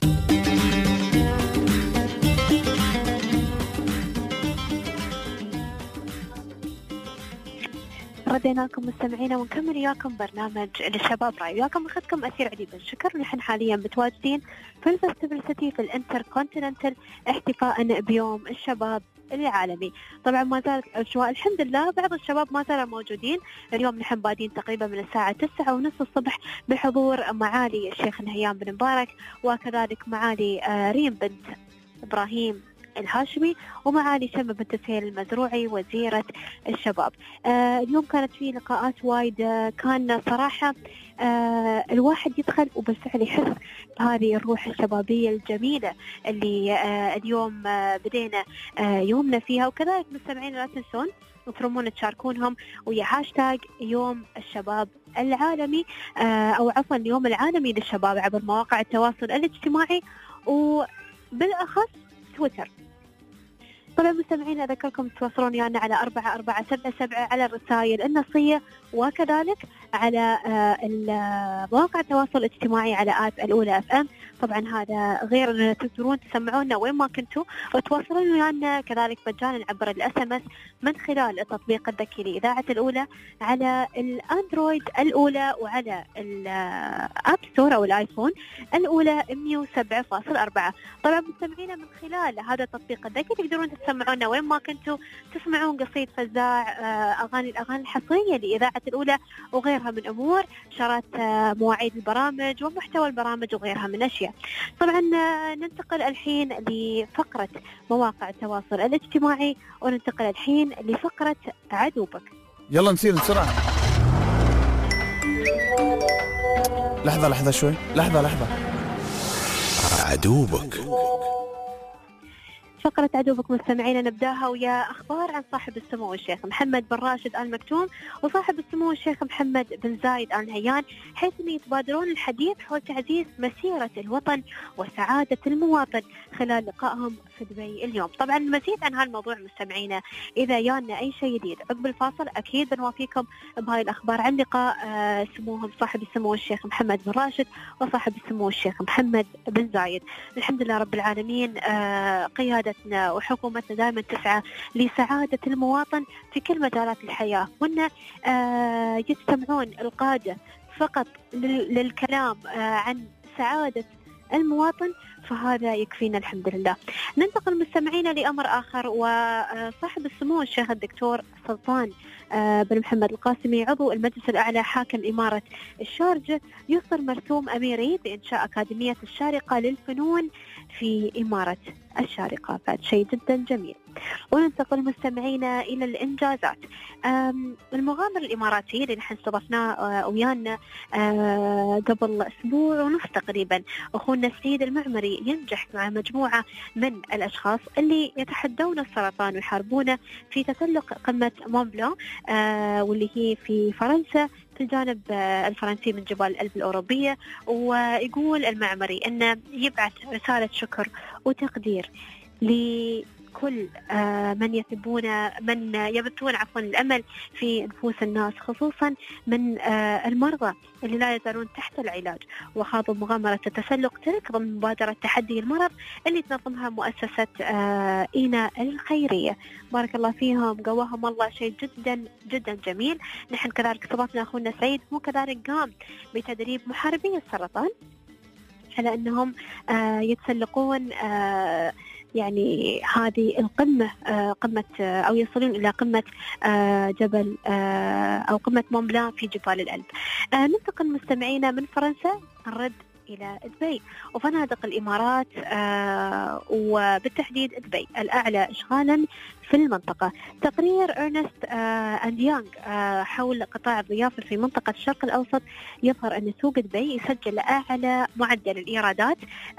ردينا لكم مستمعينا ونكمل وياكم برنامج للشباب راي. وياكم اخذكم اثير علي بن شكر. ونحن حاليا متواجدين في الفستيفال سيتي في الانتر كونتيننتال احتفاء بيوم الشباب العالمي. طبعا ما زالت الأجواء الحمد لله، بعض الشباب ما زالوا موجودين. اليوم نحن بادين تقريبا من الساعة تسعة ونصف الصبح بحضور معالي الشيخ نهيان بن مبارك، وكذلك معالي ريم بنت إبراهيم الهاشمي، ومعالي شمة بنت سهيل المزروعي وزيرة الشباب. آه اليوم كانت في لقاءات وايد، آه كان صراحة آه الواحد يدخل وبالفعل يحس بهذه الروح الشبابية الجميلة اللي آه اليوم آه بدينا آه يومنا فيها. وكذلك مستمعين لا تنسون ترمون تشاركونهم ويا هاشتاج يوم الشباب العالمي، آه أو عفوا اليوم العالمي للشباب عبر مواقع التواصل الاجتماعي وبالأخص تويتر. طبعا مستمعين أذكركم تتواصلون يعني على أربعة أربعة سبعة سبعة على الرسائل النصية، وكذلك على مواقع التواصل الاجتماعي على آت الأولى أف أم. طبعا هذا غير أن تقدرون تسمعونا وين ما كنتوا، وتواصلون ويانا كذلك مجانا عبر الاس ام اس من خلال التطبيق الذكي لإذاعة الأولى على الأندرويد الأولى وعلى الأب ستور أو الآيفون الأولى مية وسبعة فاصلة أربعة. طبعا مستمعينا من خلال هذا التطبيق الذكي تقدرون تسمعونا وين ما كنتوا، تسمعون قصيد فزاع، أغاني الأغاني الحصرية لإذاعة الأولى وغيرها من أمور، شارات مواعيد البرامج ومحتوى البرامج وغيرها من أشياء. طبعا ننتقل الحين لفقرة مواقع التواصل الاجتماعي، وننتقل الحين لفقرة عدوبك. يلا نسير بسرعة. لحظة لحظة شوي، لحظة لحظة. عدوبك. فقرة عدوبك مستمعينا نبداها ويا أخبار عن صاحب السمو الشيخ محمد بن راشد آل مكتوم وصاحب السمو الشيخ محمد بن زايد آل نهيان، حيث يتبادرون الحديث حول تعزيز مسيرة الوطن وسعادة المواطن خلال لقائهم في دبي اليوم. طبعا المزيد عن هالموضوع مستمعينا إذا جانا أي شيء جديد عقب الفاصل أكيد بنوافيكم بهاي الأخبار عن لقاء آه سموهم صاحب السمو الشيخ محمد بن راشد وصاحب السمو الشيخ محمد بن زايد. الحمد لله رب العالمين، آه قيادة وحكومتنا دائما تسعى لسعادة المواطن في كل مجالات الحياة، وأن آه يجتمعون القادة فقط للكلام آه عن سعادة المواطن، فهذا يكفينا الحمد لله. ننتقل مستمعينا لأمر آخر، وصاحب السمو الشيخ الدكتور سلطان بن محمد القاسمي عضو المجلس الأعلى حاكم إمارة الشارقة يصدر مرسوم أميري بإنشاء أكاديمية الشارقة للفنون في إمارة الشارقة، بعد شيء جدا جميل. وننتقل مستمعينا إلى الإنجازات. المغامر الإماراتي اللي نحن استضفناه ويانا قبل أسبوع ونصف تقريبا، أخونا سعيد المعمري، ينجح مع مجموعة من الأشخاص اللي يتحدون السرطان ويحاربونه في تسلق قمة مون بلان واللي هي في فرنسا في الجانب الفرنسي من جبال الألب الأوروبية. ويقول المعمري أنه يبعث رسالة شكر وتقدير لكل من يثبون من يبثون عفوا الأمل في نفوس الناس، خصوصا من المرضى اللي لا يزالون تحت العلاج وخاضوا مغامرة التسلق تلك ضمن مبادرة تحدي المرض اللي تنظمها مؤسسة إينا الخيرية. بارك الله فيهم، قواهم الله، شيء جدا جدا جميل. نحن كذلك استضفنا أخونا سعيد، هو كذلك قام بتدريب محاربي السرطان على أنهم يتسلقون يعني هذه القمة، قمة أو يصلون إلى قمة جبل أو قمة مون بلان في جبال الألب. ننتقل مستمعينا من فرنسا نرد إلى دبي وفنادق الإمارات وبالتحديد دبي الأعلى إشغالا في المنطقة. تقرير إرنست أند يانغ حول قطاع الضيافة في منطقة الشرق الأوسط يظهر أن سوق دبي يسجل أعلى معدل الإيرادات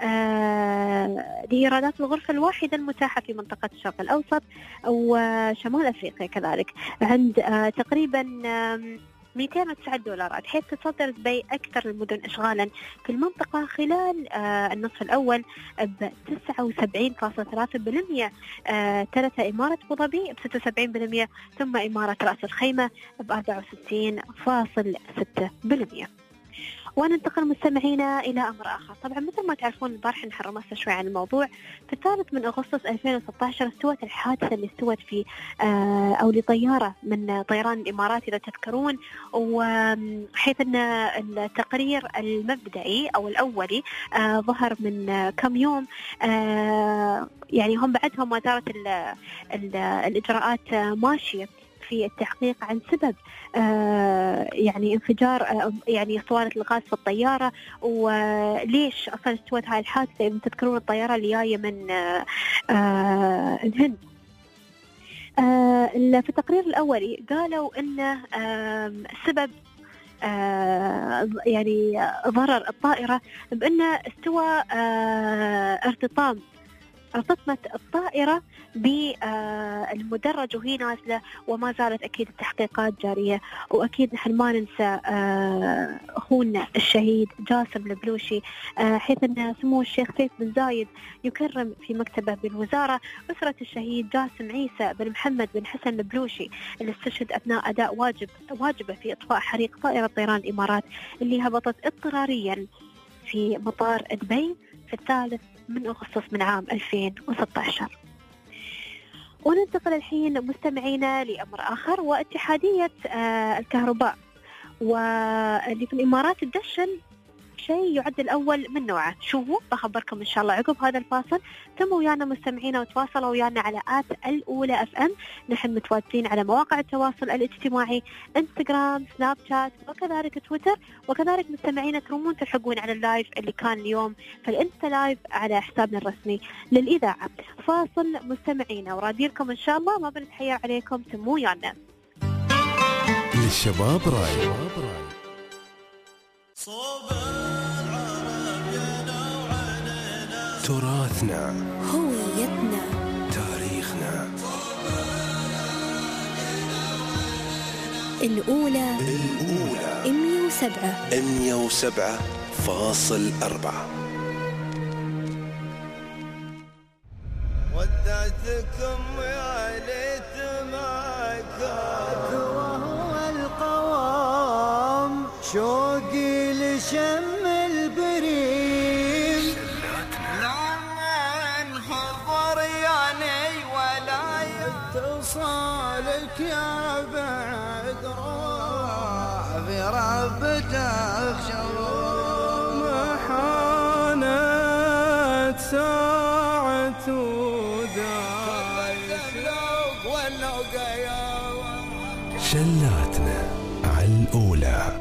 لإيرادات الغرفة الواحدة المتاحة في منطقة الشرق الأوسط وشمال أفريقيا كذلك، عند تقريبا مئتين وتسعة دولارات، حيث تصدر دبي أكثر المدن إشغالا في المنطقة خلال آه النصف الأول ب تسعة وسبعين فاصلة ثلاثة بالمئة، آه تلتها إمارة أبو ظبي ب ستة وسبعين بالمئة، ثم إمارة رأس الخيمة ب أربعة وستين فاصلة ستة بالمئة. وننتقل مستمعينا إلى أمر آخر. طبعا مثل ما تعرفون البارحة نحن رمسنا شوي عن الموضوع. في الثالث من أغسطس ألفين وستة عشر استوت الحادثة اللي استوت في آه أو لطيارة من طيران الإمارات إذا تذكرون، وحيث أن التقرير المبدئي أو الأولي آه ظهر من آه كم يوم، آه يعني هم بعدهم ما زالت الإجراءات آه ماشية في التحقيق عن سبب آه يعني انفجار آه يعني اسطوانة الغاز في الطيارة، وليش أصلا استوت هاي الحادثة. إذا تذكرون الطيارة اللي جاية من آه آه الهند. آه في التقرير الأولي قالوا إن آه سبب آه يعني ضرر الطائرة بأن استوى آه ارتطام ارتطمت الطائرة بالمدرج وهي نازلة، وما زالت أكيد التحقيقات جارية. وأكيد نحن ما ننسى أخونا الشهيد جاسم البلوشي، حيث أن سمو الشيخ سيف بن زايد يكرم في مكتبه بالوزارة أسرة الشهيد جاسم عيسى بن محمد بن حسن البلوشي اللي استشهد أثناء أداء واجب واجبه في إطفاء حريق طائرة طيران الإمارات اللي هبطت اضطراريا في مطار دبي في الثالث من أغسطس من عام ألفين وستة عشر. وننتقل الحين مستمعينا لأمر آخر، واتحادية آه الكهرباء واللي في الإمارات تدشن شيء يعد الأول من نوعه. شوفوا بخبركم إن شاء الله عقب هذا الفاصل. تموا ويانا مستمعينا وتواصلوا ويانا على آت الأولى أف أم. نحن متواجدين على مواقع التواصل الاجتماعي انستغرام، سناب شات، وكذلك تويتر. وكذلك مستمعينا ترمون تلحقون على اللايف اللي كان اليوم في الانستا لايف على حسابنا الرسمي للإذاعة. فاصل مستمعينا وراديلكم إن شاء الله، ما بنتحير عليكم. تموا ويانا. للشباب راي تراثنا، هويتنا، تاريخنا. الأولى الأولى مية وسبعة مية وسبعة فاصل أربعة. ودعتكم يا ليت ما كان وهو القوام شوقي لشم البريم لمن حضر ياني ولا اتصالك يا بعد روح في ربتك شوم حانت ساعة وداي شلاتنا على الأولى.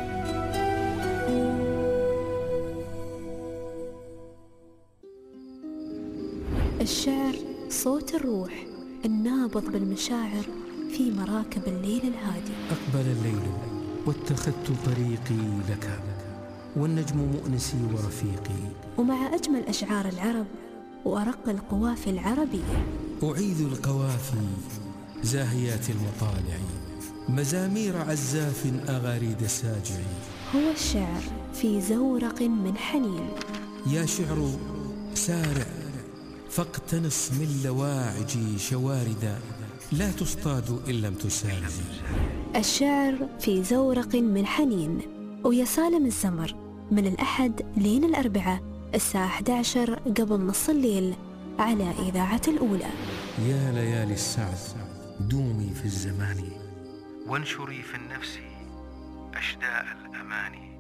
الشعر صوت الروح النابض بالمشاعر في مراكب الليل الهادي. أقبل الليل واتخذت طريقي لك والنجم مؤنسي ورفيقي، ومع أجمل أشعار العرب وأرق القوافي العربية أعيذ القوافي زاهيات المطالع مزامير عزاف أغاريد ساجع. هو الشعر في زورق من حنين. يا شعر سارع فاقتنص من لواعجي شواردا لا تصطاد إن لم تسالم. الشعر في زورق من حنين ويا سالم الزمر من الأحد لين الأربعاء الساعة أحد عشر قبل نص الليل على إذاعة الأولى. يا ليالي السعد دومي في الزمان وانشري في النفس أشداء الأماني.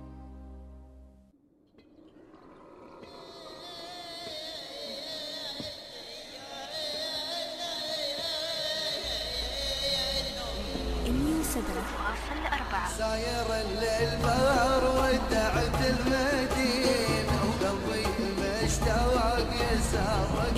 ساير الليل ودعت المدينة وقلبي مشتاق يسابق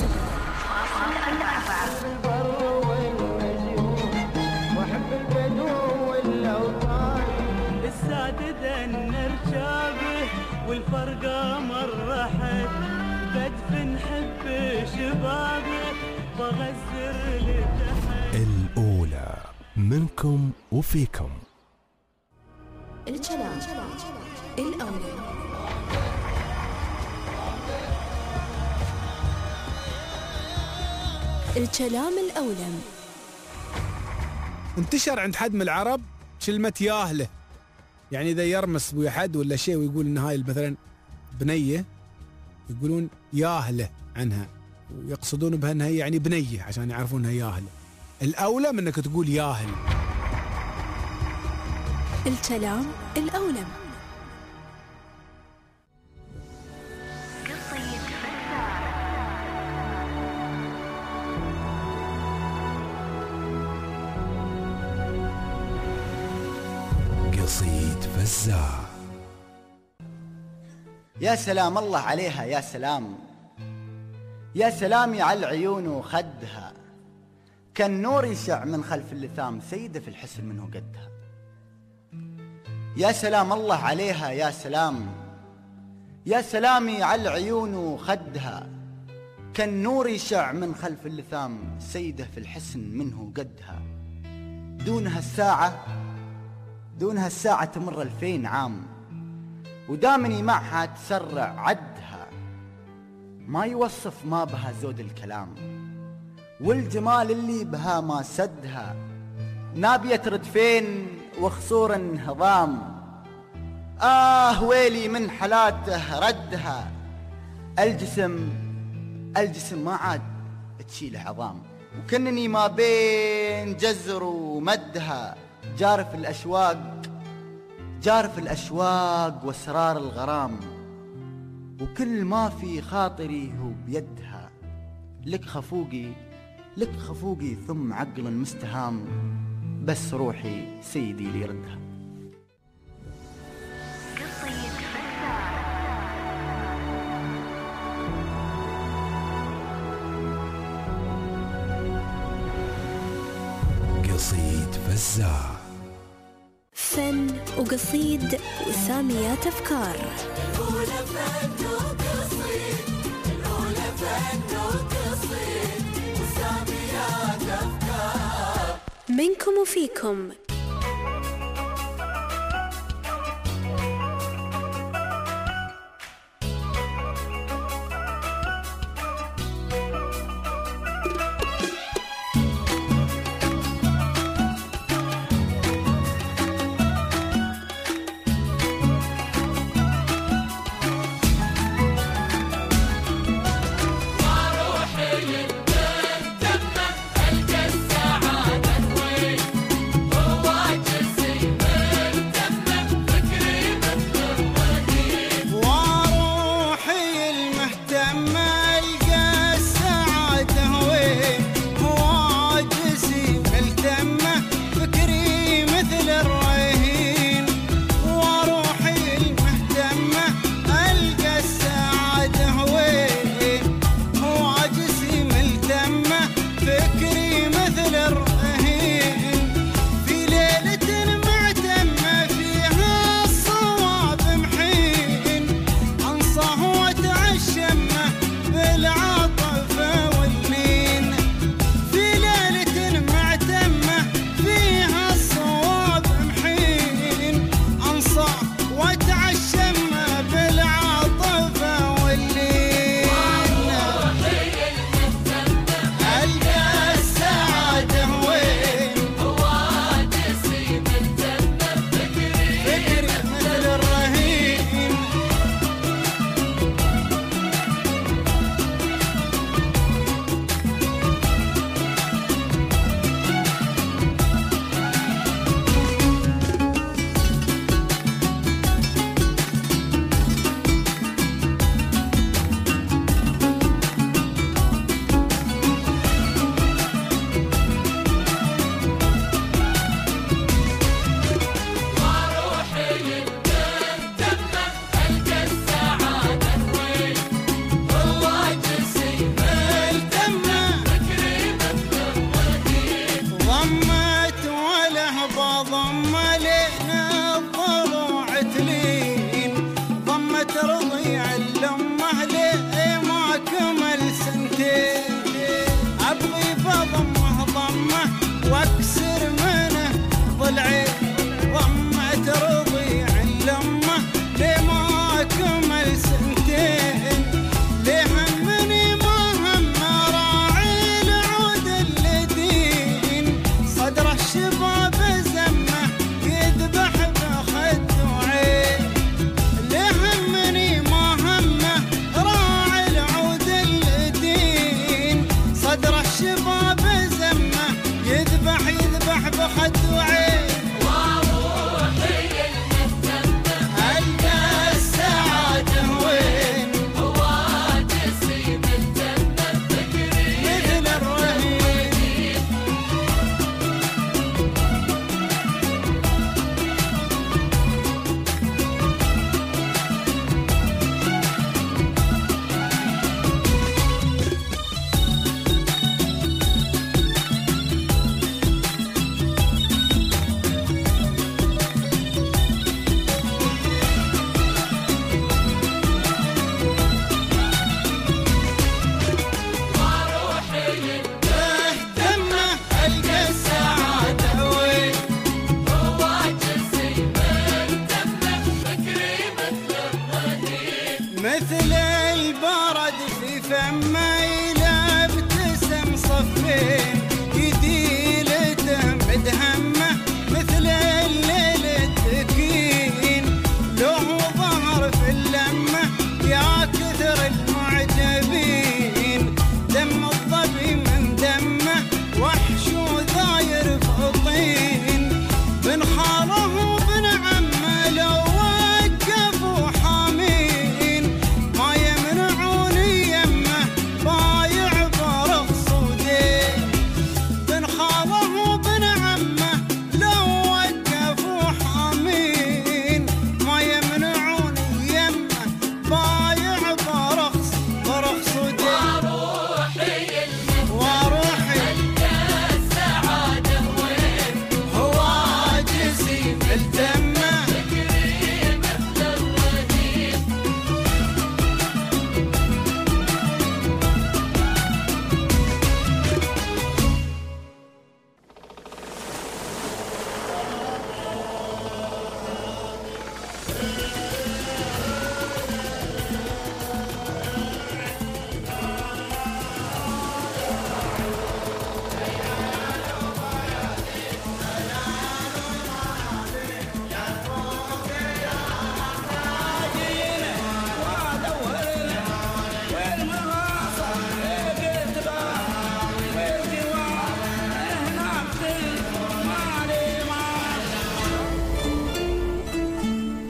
البر والنجوم واحب البدو والاوطان السادد النرجابه والفرقه مرة حد بدف نحب شبابه بغزر لتحت. الأولى منكم وفيكم. الكلام الأولى. الكلام الأولى. انتشر عند حد من العرب كلمة ياهله، يعني إذا يرمس بويا حد ولا شيء ويقول إن هاي مثلا بنية، يقولون ياهله عنها، ويقصدون بها أنها يعني بنية عشان يعرفون أنها ياهله. الأولى من أنك تقول ياهل. الكلام الأولى. قصيد فزاع. يا سلام الله عليها، يا سلام يا سلامي على العيون وخدها، كالنور يشع من خلف اللثام، سيدة في الحسن منه قدها. يا سلام الله عليها، يا سلام يا سلامي على العيون وخدها، كالنور يشع من خلف اللثام، سيدة في الحسن منه قدها. دونها الساعة دونها الساعة تمر ألفين عام، ودامني معها تسرع عدها، ما يوصف ما بها زود الكلام، والجمال اللي بها ما سدها، نابية ردفين وخصور انهضام، آه ويلي من حلاته ردها. الجسم الجسم ما عاد تشيله عظام، وكنني ما بين جزر ومدها، جارف الأشواق جارف الأشواق واسرار الغرام، وكل ما في خاطري هو بيدها. لك خفوقي لك خفوقي ثم عقل مستهام، بس روحي سيدي لي ردها. قصيد فزاع. فن وقصيد وساميات أفكار. الأولى فن وقصيد، الأولى فن وقصيد وساميات أفكار. منكم وفيكم. هو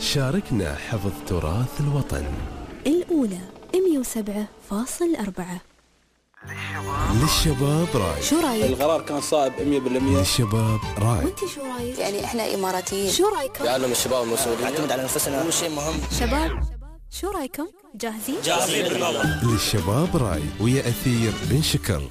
شاركنا حفظ تراث الوطن. الأولى مية وسبعة فاصل أربعة. للشباب راي. شو رايك؟ القرار كان صائب مية بالمية. للشباب راي. وانت شو رايك؟ يعني احنا اماراتيين. شو رايكم؟ يعلم الشباب المسؤولين. نعتمد على انفسنا، هو شيء مهم. شباب شو رايكم؟ جاهزين؟ جاهزين بالنظر. للشباب راي ويا أثير بن شكر.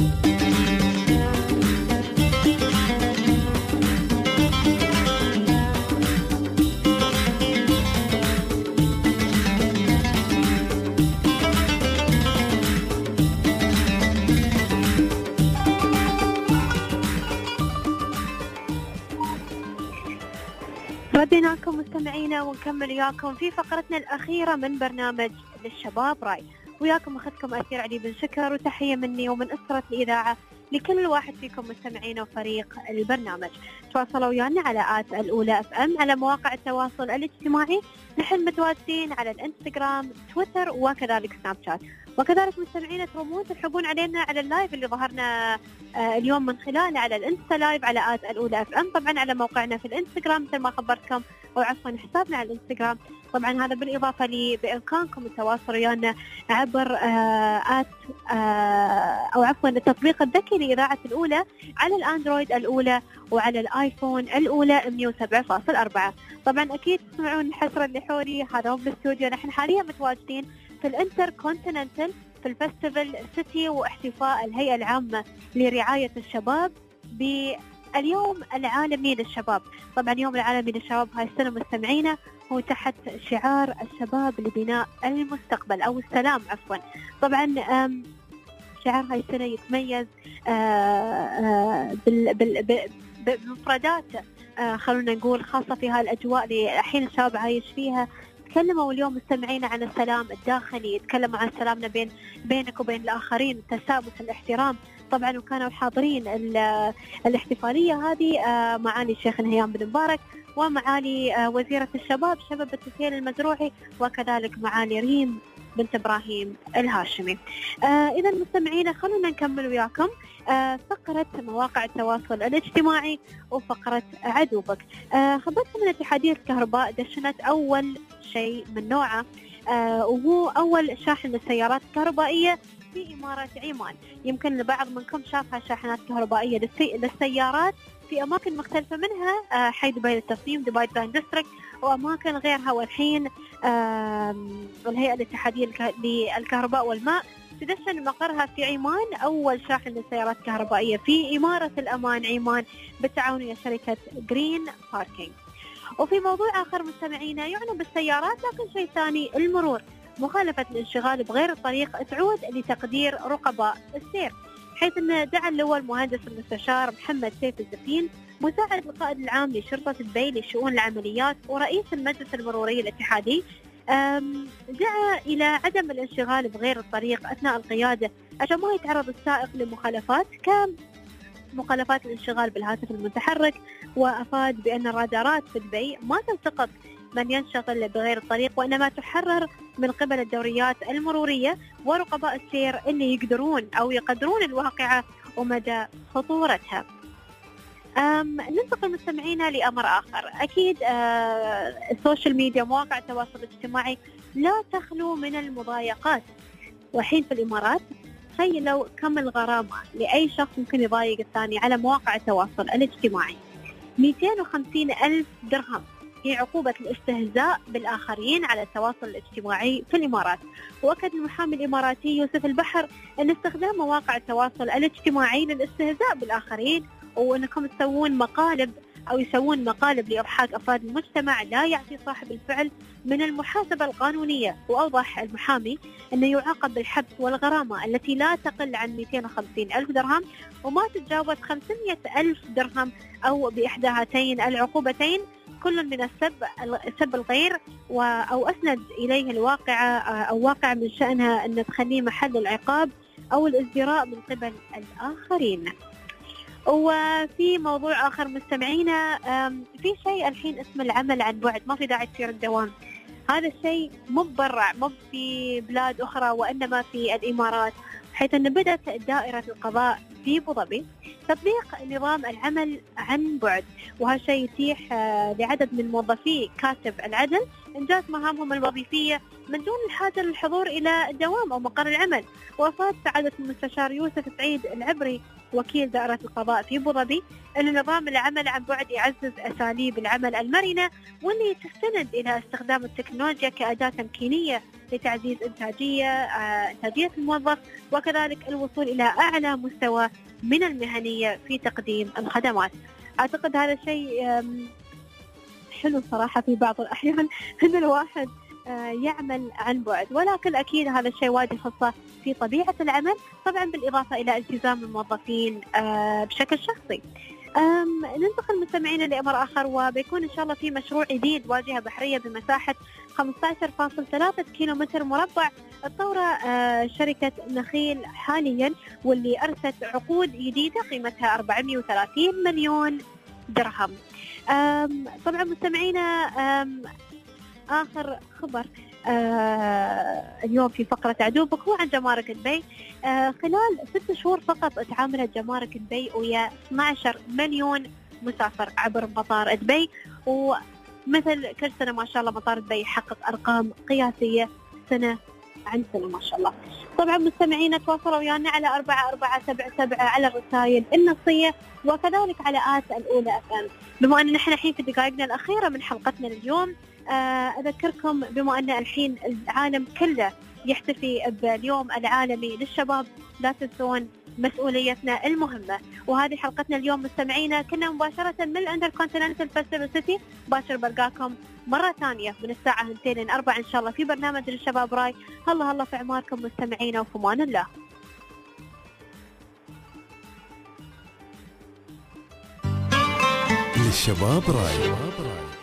رديناكم مستمعينا ونكمل وياكم في فقرتنا الأخيرة من برنامج للشباب راي. وياكم أخذكم أثير علي بن شكر، وتحية مني ومن أسرة الإذاعة لكل واحد فيكم مستمعينا وفريق البرنامج. تواصلوا ويانا على آت الأولى أف أم على مواقع التواصل الاجتماعي. نحن متواجدين على الانستغرام، تويتر، وكذلك سناب شات. وكذلك مستمعينا ترمون تلحقون علينا على اللايف اللي ظهرنا آه اليوم من خلاله على الانستا لايف على آت الأولى أف أم، طبعا على موقعنا في الانستغرام مثل ما خبرتكم، أو عفوا حسابنا على الانستغرام. طبعا هذا بالإضافة لي بإمكانكم التواصل ويانا عبر آه آت آه أو عفوا التطبيق الذكي لإذاعة الأولى على الأندرويد الأولى وعلى الآيفون الأولى مية وسبعة فاصل أربعة. طبعا أكيد تسمعون حسرة اللي حولي، هذا هو بالاستوديو. نحن حاليا متواجدين في الانتر كونتيننتال في الفستيفال سيتي، واحتفاء الهيئة العامة لرعاية الشباب باليوم العالمي للشباب. طبعا يوم العالمي للشباب هاي السنة مستمعينا هو تحت شعار الشباب لبناء المستقبل أو السلام عفوا. طبعا شعار هاي السنة يتميز بمفردات خلونا نقول خاصة في هالأجواء اللي الحين الشباب عايش فيها. تكلموا اليوم مستمعينا عن السلام الداخلي، تكلموا عن سلامنا بين بينك وبين الآخرين، التسامح، الاحترام. طبعا وكانوا حاضرين الاحتفالية هذه معالي الشيخ نهيان بن مبارك، ومعالي وزيرة الشباب شباب التسهيل المزروعي، وكذلك معالي ريم بنت إبراهيم الهاشمي. آه إذا مستمعينا خلونا نكمل وياكم آه فقرة مواقع التواصل الاجتماعي وفقرة عدوبك. آه خبرتكم من اتحادية الكهرباء دشنت أول شيء من نوعه، آه وهو أول شاحن للسيارات الكهربائية في إمارة عمان. يمكن البعض منكم شافها شاحنات كهربائية للسي... للسيارات في أماكن مختلفة، منها آه حي دبي للتصميم، دبي ديزاين ديستريكت، وأماكن غيرها. والحين آه الهيئة الاتحادية للكهرباء والماء تدشن مقرها في عمان أول شاحن للسيارات الكهربائية في إمارة الأمان عمان بالتعاون ويا شركة جرين باركينج. وفي موضوع آخر مستمعينا يعنى بالسيارات لكن شيء ثاني، المرور. مخالفة الانشغال بغير الطريق تعود لتقدير رقباء السير، حيث أن دعا اللواء المهندس المستشار محمد سيف الزفين مساعد القائد العام لشرطة دبي لشؤون العمليات ورئيس المجلس المروري الاتحادي، دعا إلى عدم الانشغال بغير الطريق أثناء القيادة عشان ما يتعرض السائق لمخالفات كمخالفات الانشغال بالهاتف المتحرك. وأفاد بأن الرادارات في دبي ما تلتقط من ينشغل بغير الطريق، وإنما تحرر من قبل الدوريات المرورية ورقباء السير اللي يقدرون أو يقدرون الواقعة ومدى خطورتها. ننتقل مستمعينا لأمر آخر. أكيد آه السوشيال ميديا مواقع التواصل الاجتماعي لا تخلو من المضايقات، وحين في الإمارات تخيلوا كم الغرامة لأي شخص ممكن يضايق الثاني على مواقع التواصل الاجتماعي، مئتين وخمسين ألف درهم هي عقوبة الاستهزاء بالآخرين على التواصل الاجتماعي في الإمارات. وأكد المحامي الإماراتي يوسف البحر أن استخدام مواقع التواصل الاجتماعي للاستهزاء بالآخرين وأنكم تسوون مقالب أو يسوون مقالب لإضحاك أفراد المجتمع لا يعطي صاحب الفعل من المحاسبة القانونية. وأوضح المحامي أنه يعاقب بالحبس والغرامة التي لا تقل عن مئتين وخمسين ألف درهم وما تتجاوز خمسمئة ألف درهم، أو بإحدى هاتين العقوبتين كل من السب سب الغير أو أسند إليه الواقعة أو واقع من شأنها أن تخليه محل العقاب أو الازدراء من قبل الآخرين. وفي موضوع آخر مستمعينا، في شيء الحين اسمه العمل عن بعد، ما في داعي تصير الدوام. هذا الشيء مو برا مو في بلاد أخرى وإنما في الإمارات، حيث أن بدأت دائرة القضاء في أبو ظبي تطبيق نظام العمل عن بعد، وهالشيء يتيح لعدد من موظفي كاتب العدل إنجاز مهامهم الوظيفية من دون الحاجة للحضور إلى الدوام أو مقر العمل. وأفاد سعادة المستشار يوسف سعيد العبري وكيل دائرة القضاء في أبو ظبي أن نظام العمل عن بعد يعزز أساليب العمل المرنة واللي تستند إلى استخدام التكنولوجيا كأداة تمكينية لتعزيز إنتاجية إنتاجية الموظف، وكذلك الوصول إلى أعلى مستوى من المهنية في تقديم الخدمات. أعتقد هذا شيء حلو صراحة في بعض الأحيان أن الواحد يعمل عن بعد، ولكن أكيد هذا الشيء واجد خاصة في طبيعة العمل، طبعا بالإضافة إلى التزام الموظفين بشكل شخصي. ننتقل مستمعينا لأمر آخر، وبيكون إن شاء الله في مشروع جديد واجهة بحرية بمساحة خمسة عشر فاصلة ثلاثة كيلومتر مربع تطوره شركة نخيل حاليا، واللي أرست عقود جديدة قيمتها أربعمئة وثلاثين مليون درهم. طبعا مستمعينا آخر خبر آه اليوم في فقرة عدوبك هو عن جمارك دبي. آه خلال ست شهور فقط تعاملت جمارك دبي ويا اثني عشر مليون مسافر عبر مطار دبي، ومثل كل سنة ما شاء الله مطار دبي يحقق أرقام قياسية سنة عن سنة ما شاء الله. طبعا مستمعينا تواصلوا ويانا على أربعة أربعة سبعة سبعة على الرسائل النصية، وكذلك على آت الأولى أف أم. بما أننا نحن الحين في دقائقنا الأخيرة من حلقتنا اليوم، أذكركم بما أن الحين العالم كله يحتفي باليوم العالمي للشباب، لا تنسون مسؤوليتنا المهمة. وهذه حلقتنا اليوم مستمعينا، كنا مباشرة من الانتركونتيننتال فيستيفال سيتي. باشر بلقاكم مرة ثانية من الساعة اثنتين إلى أربعة إن شاء الله في برنامج للشباب راي. هلا هلا في عماركم مستمعينا، وفي أمان الله. للشباب راي.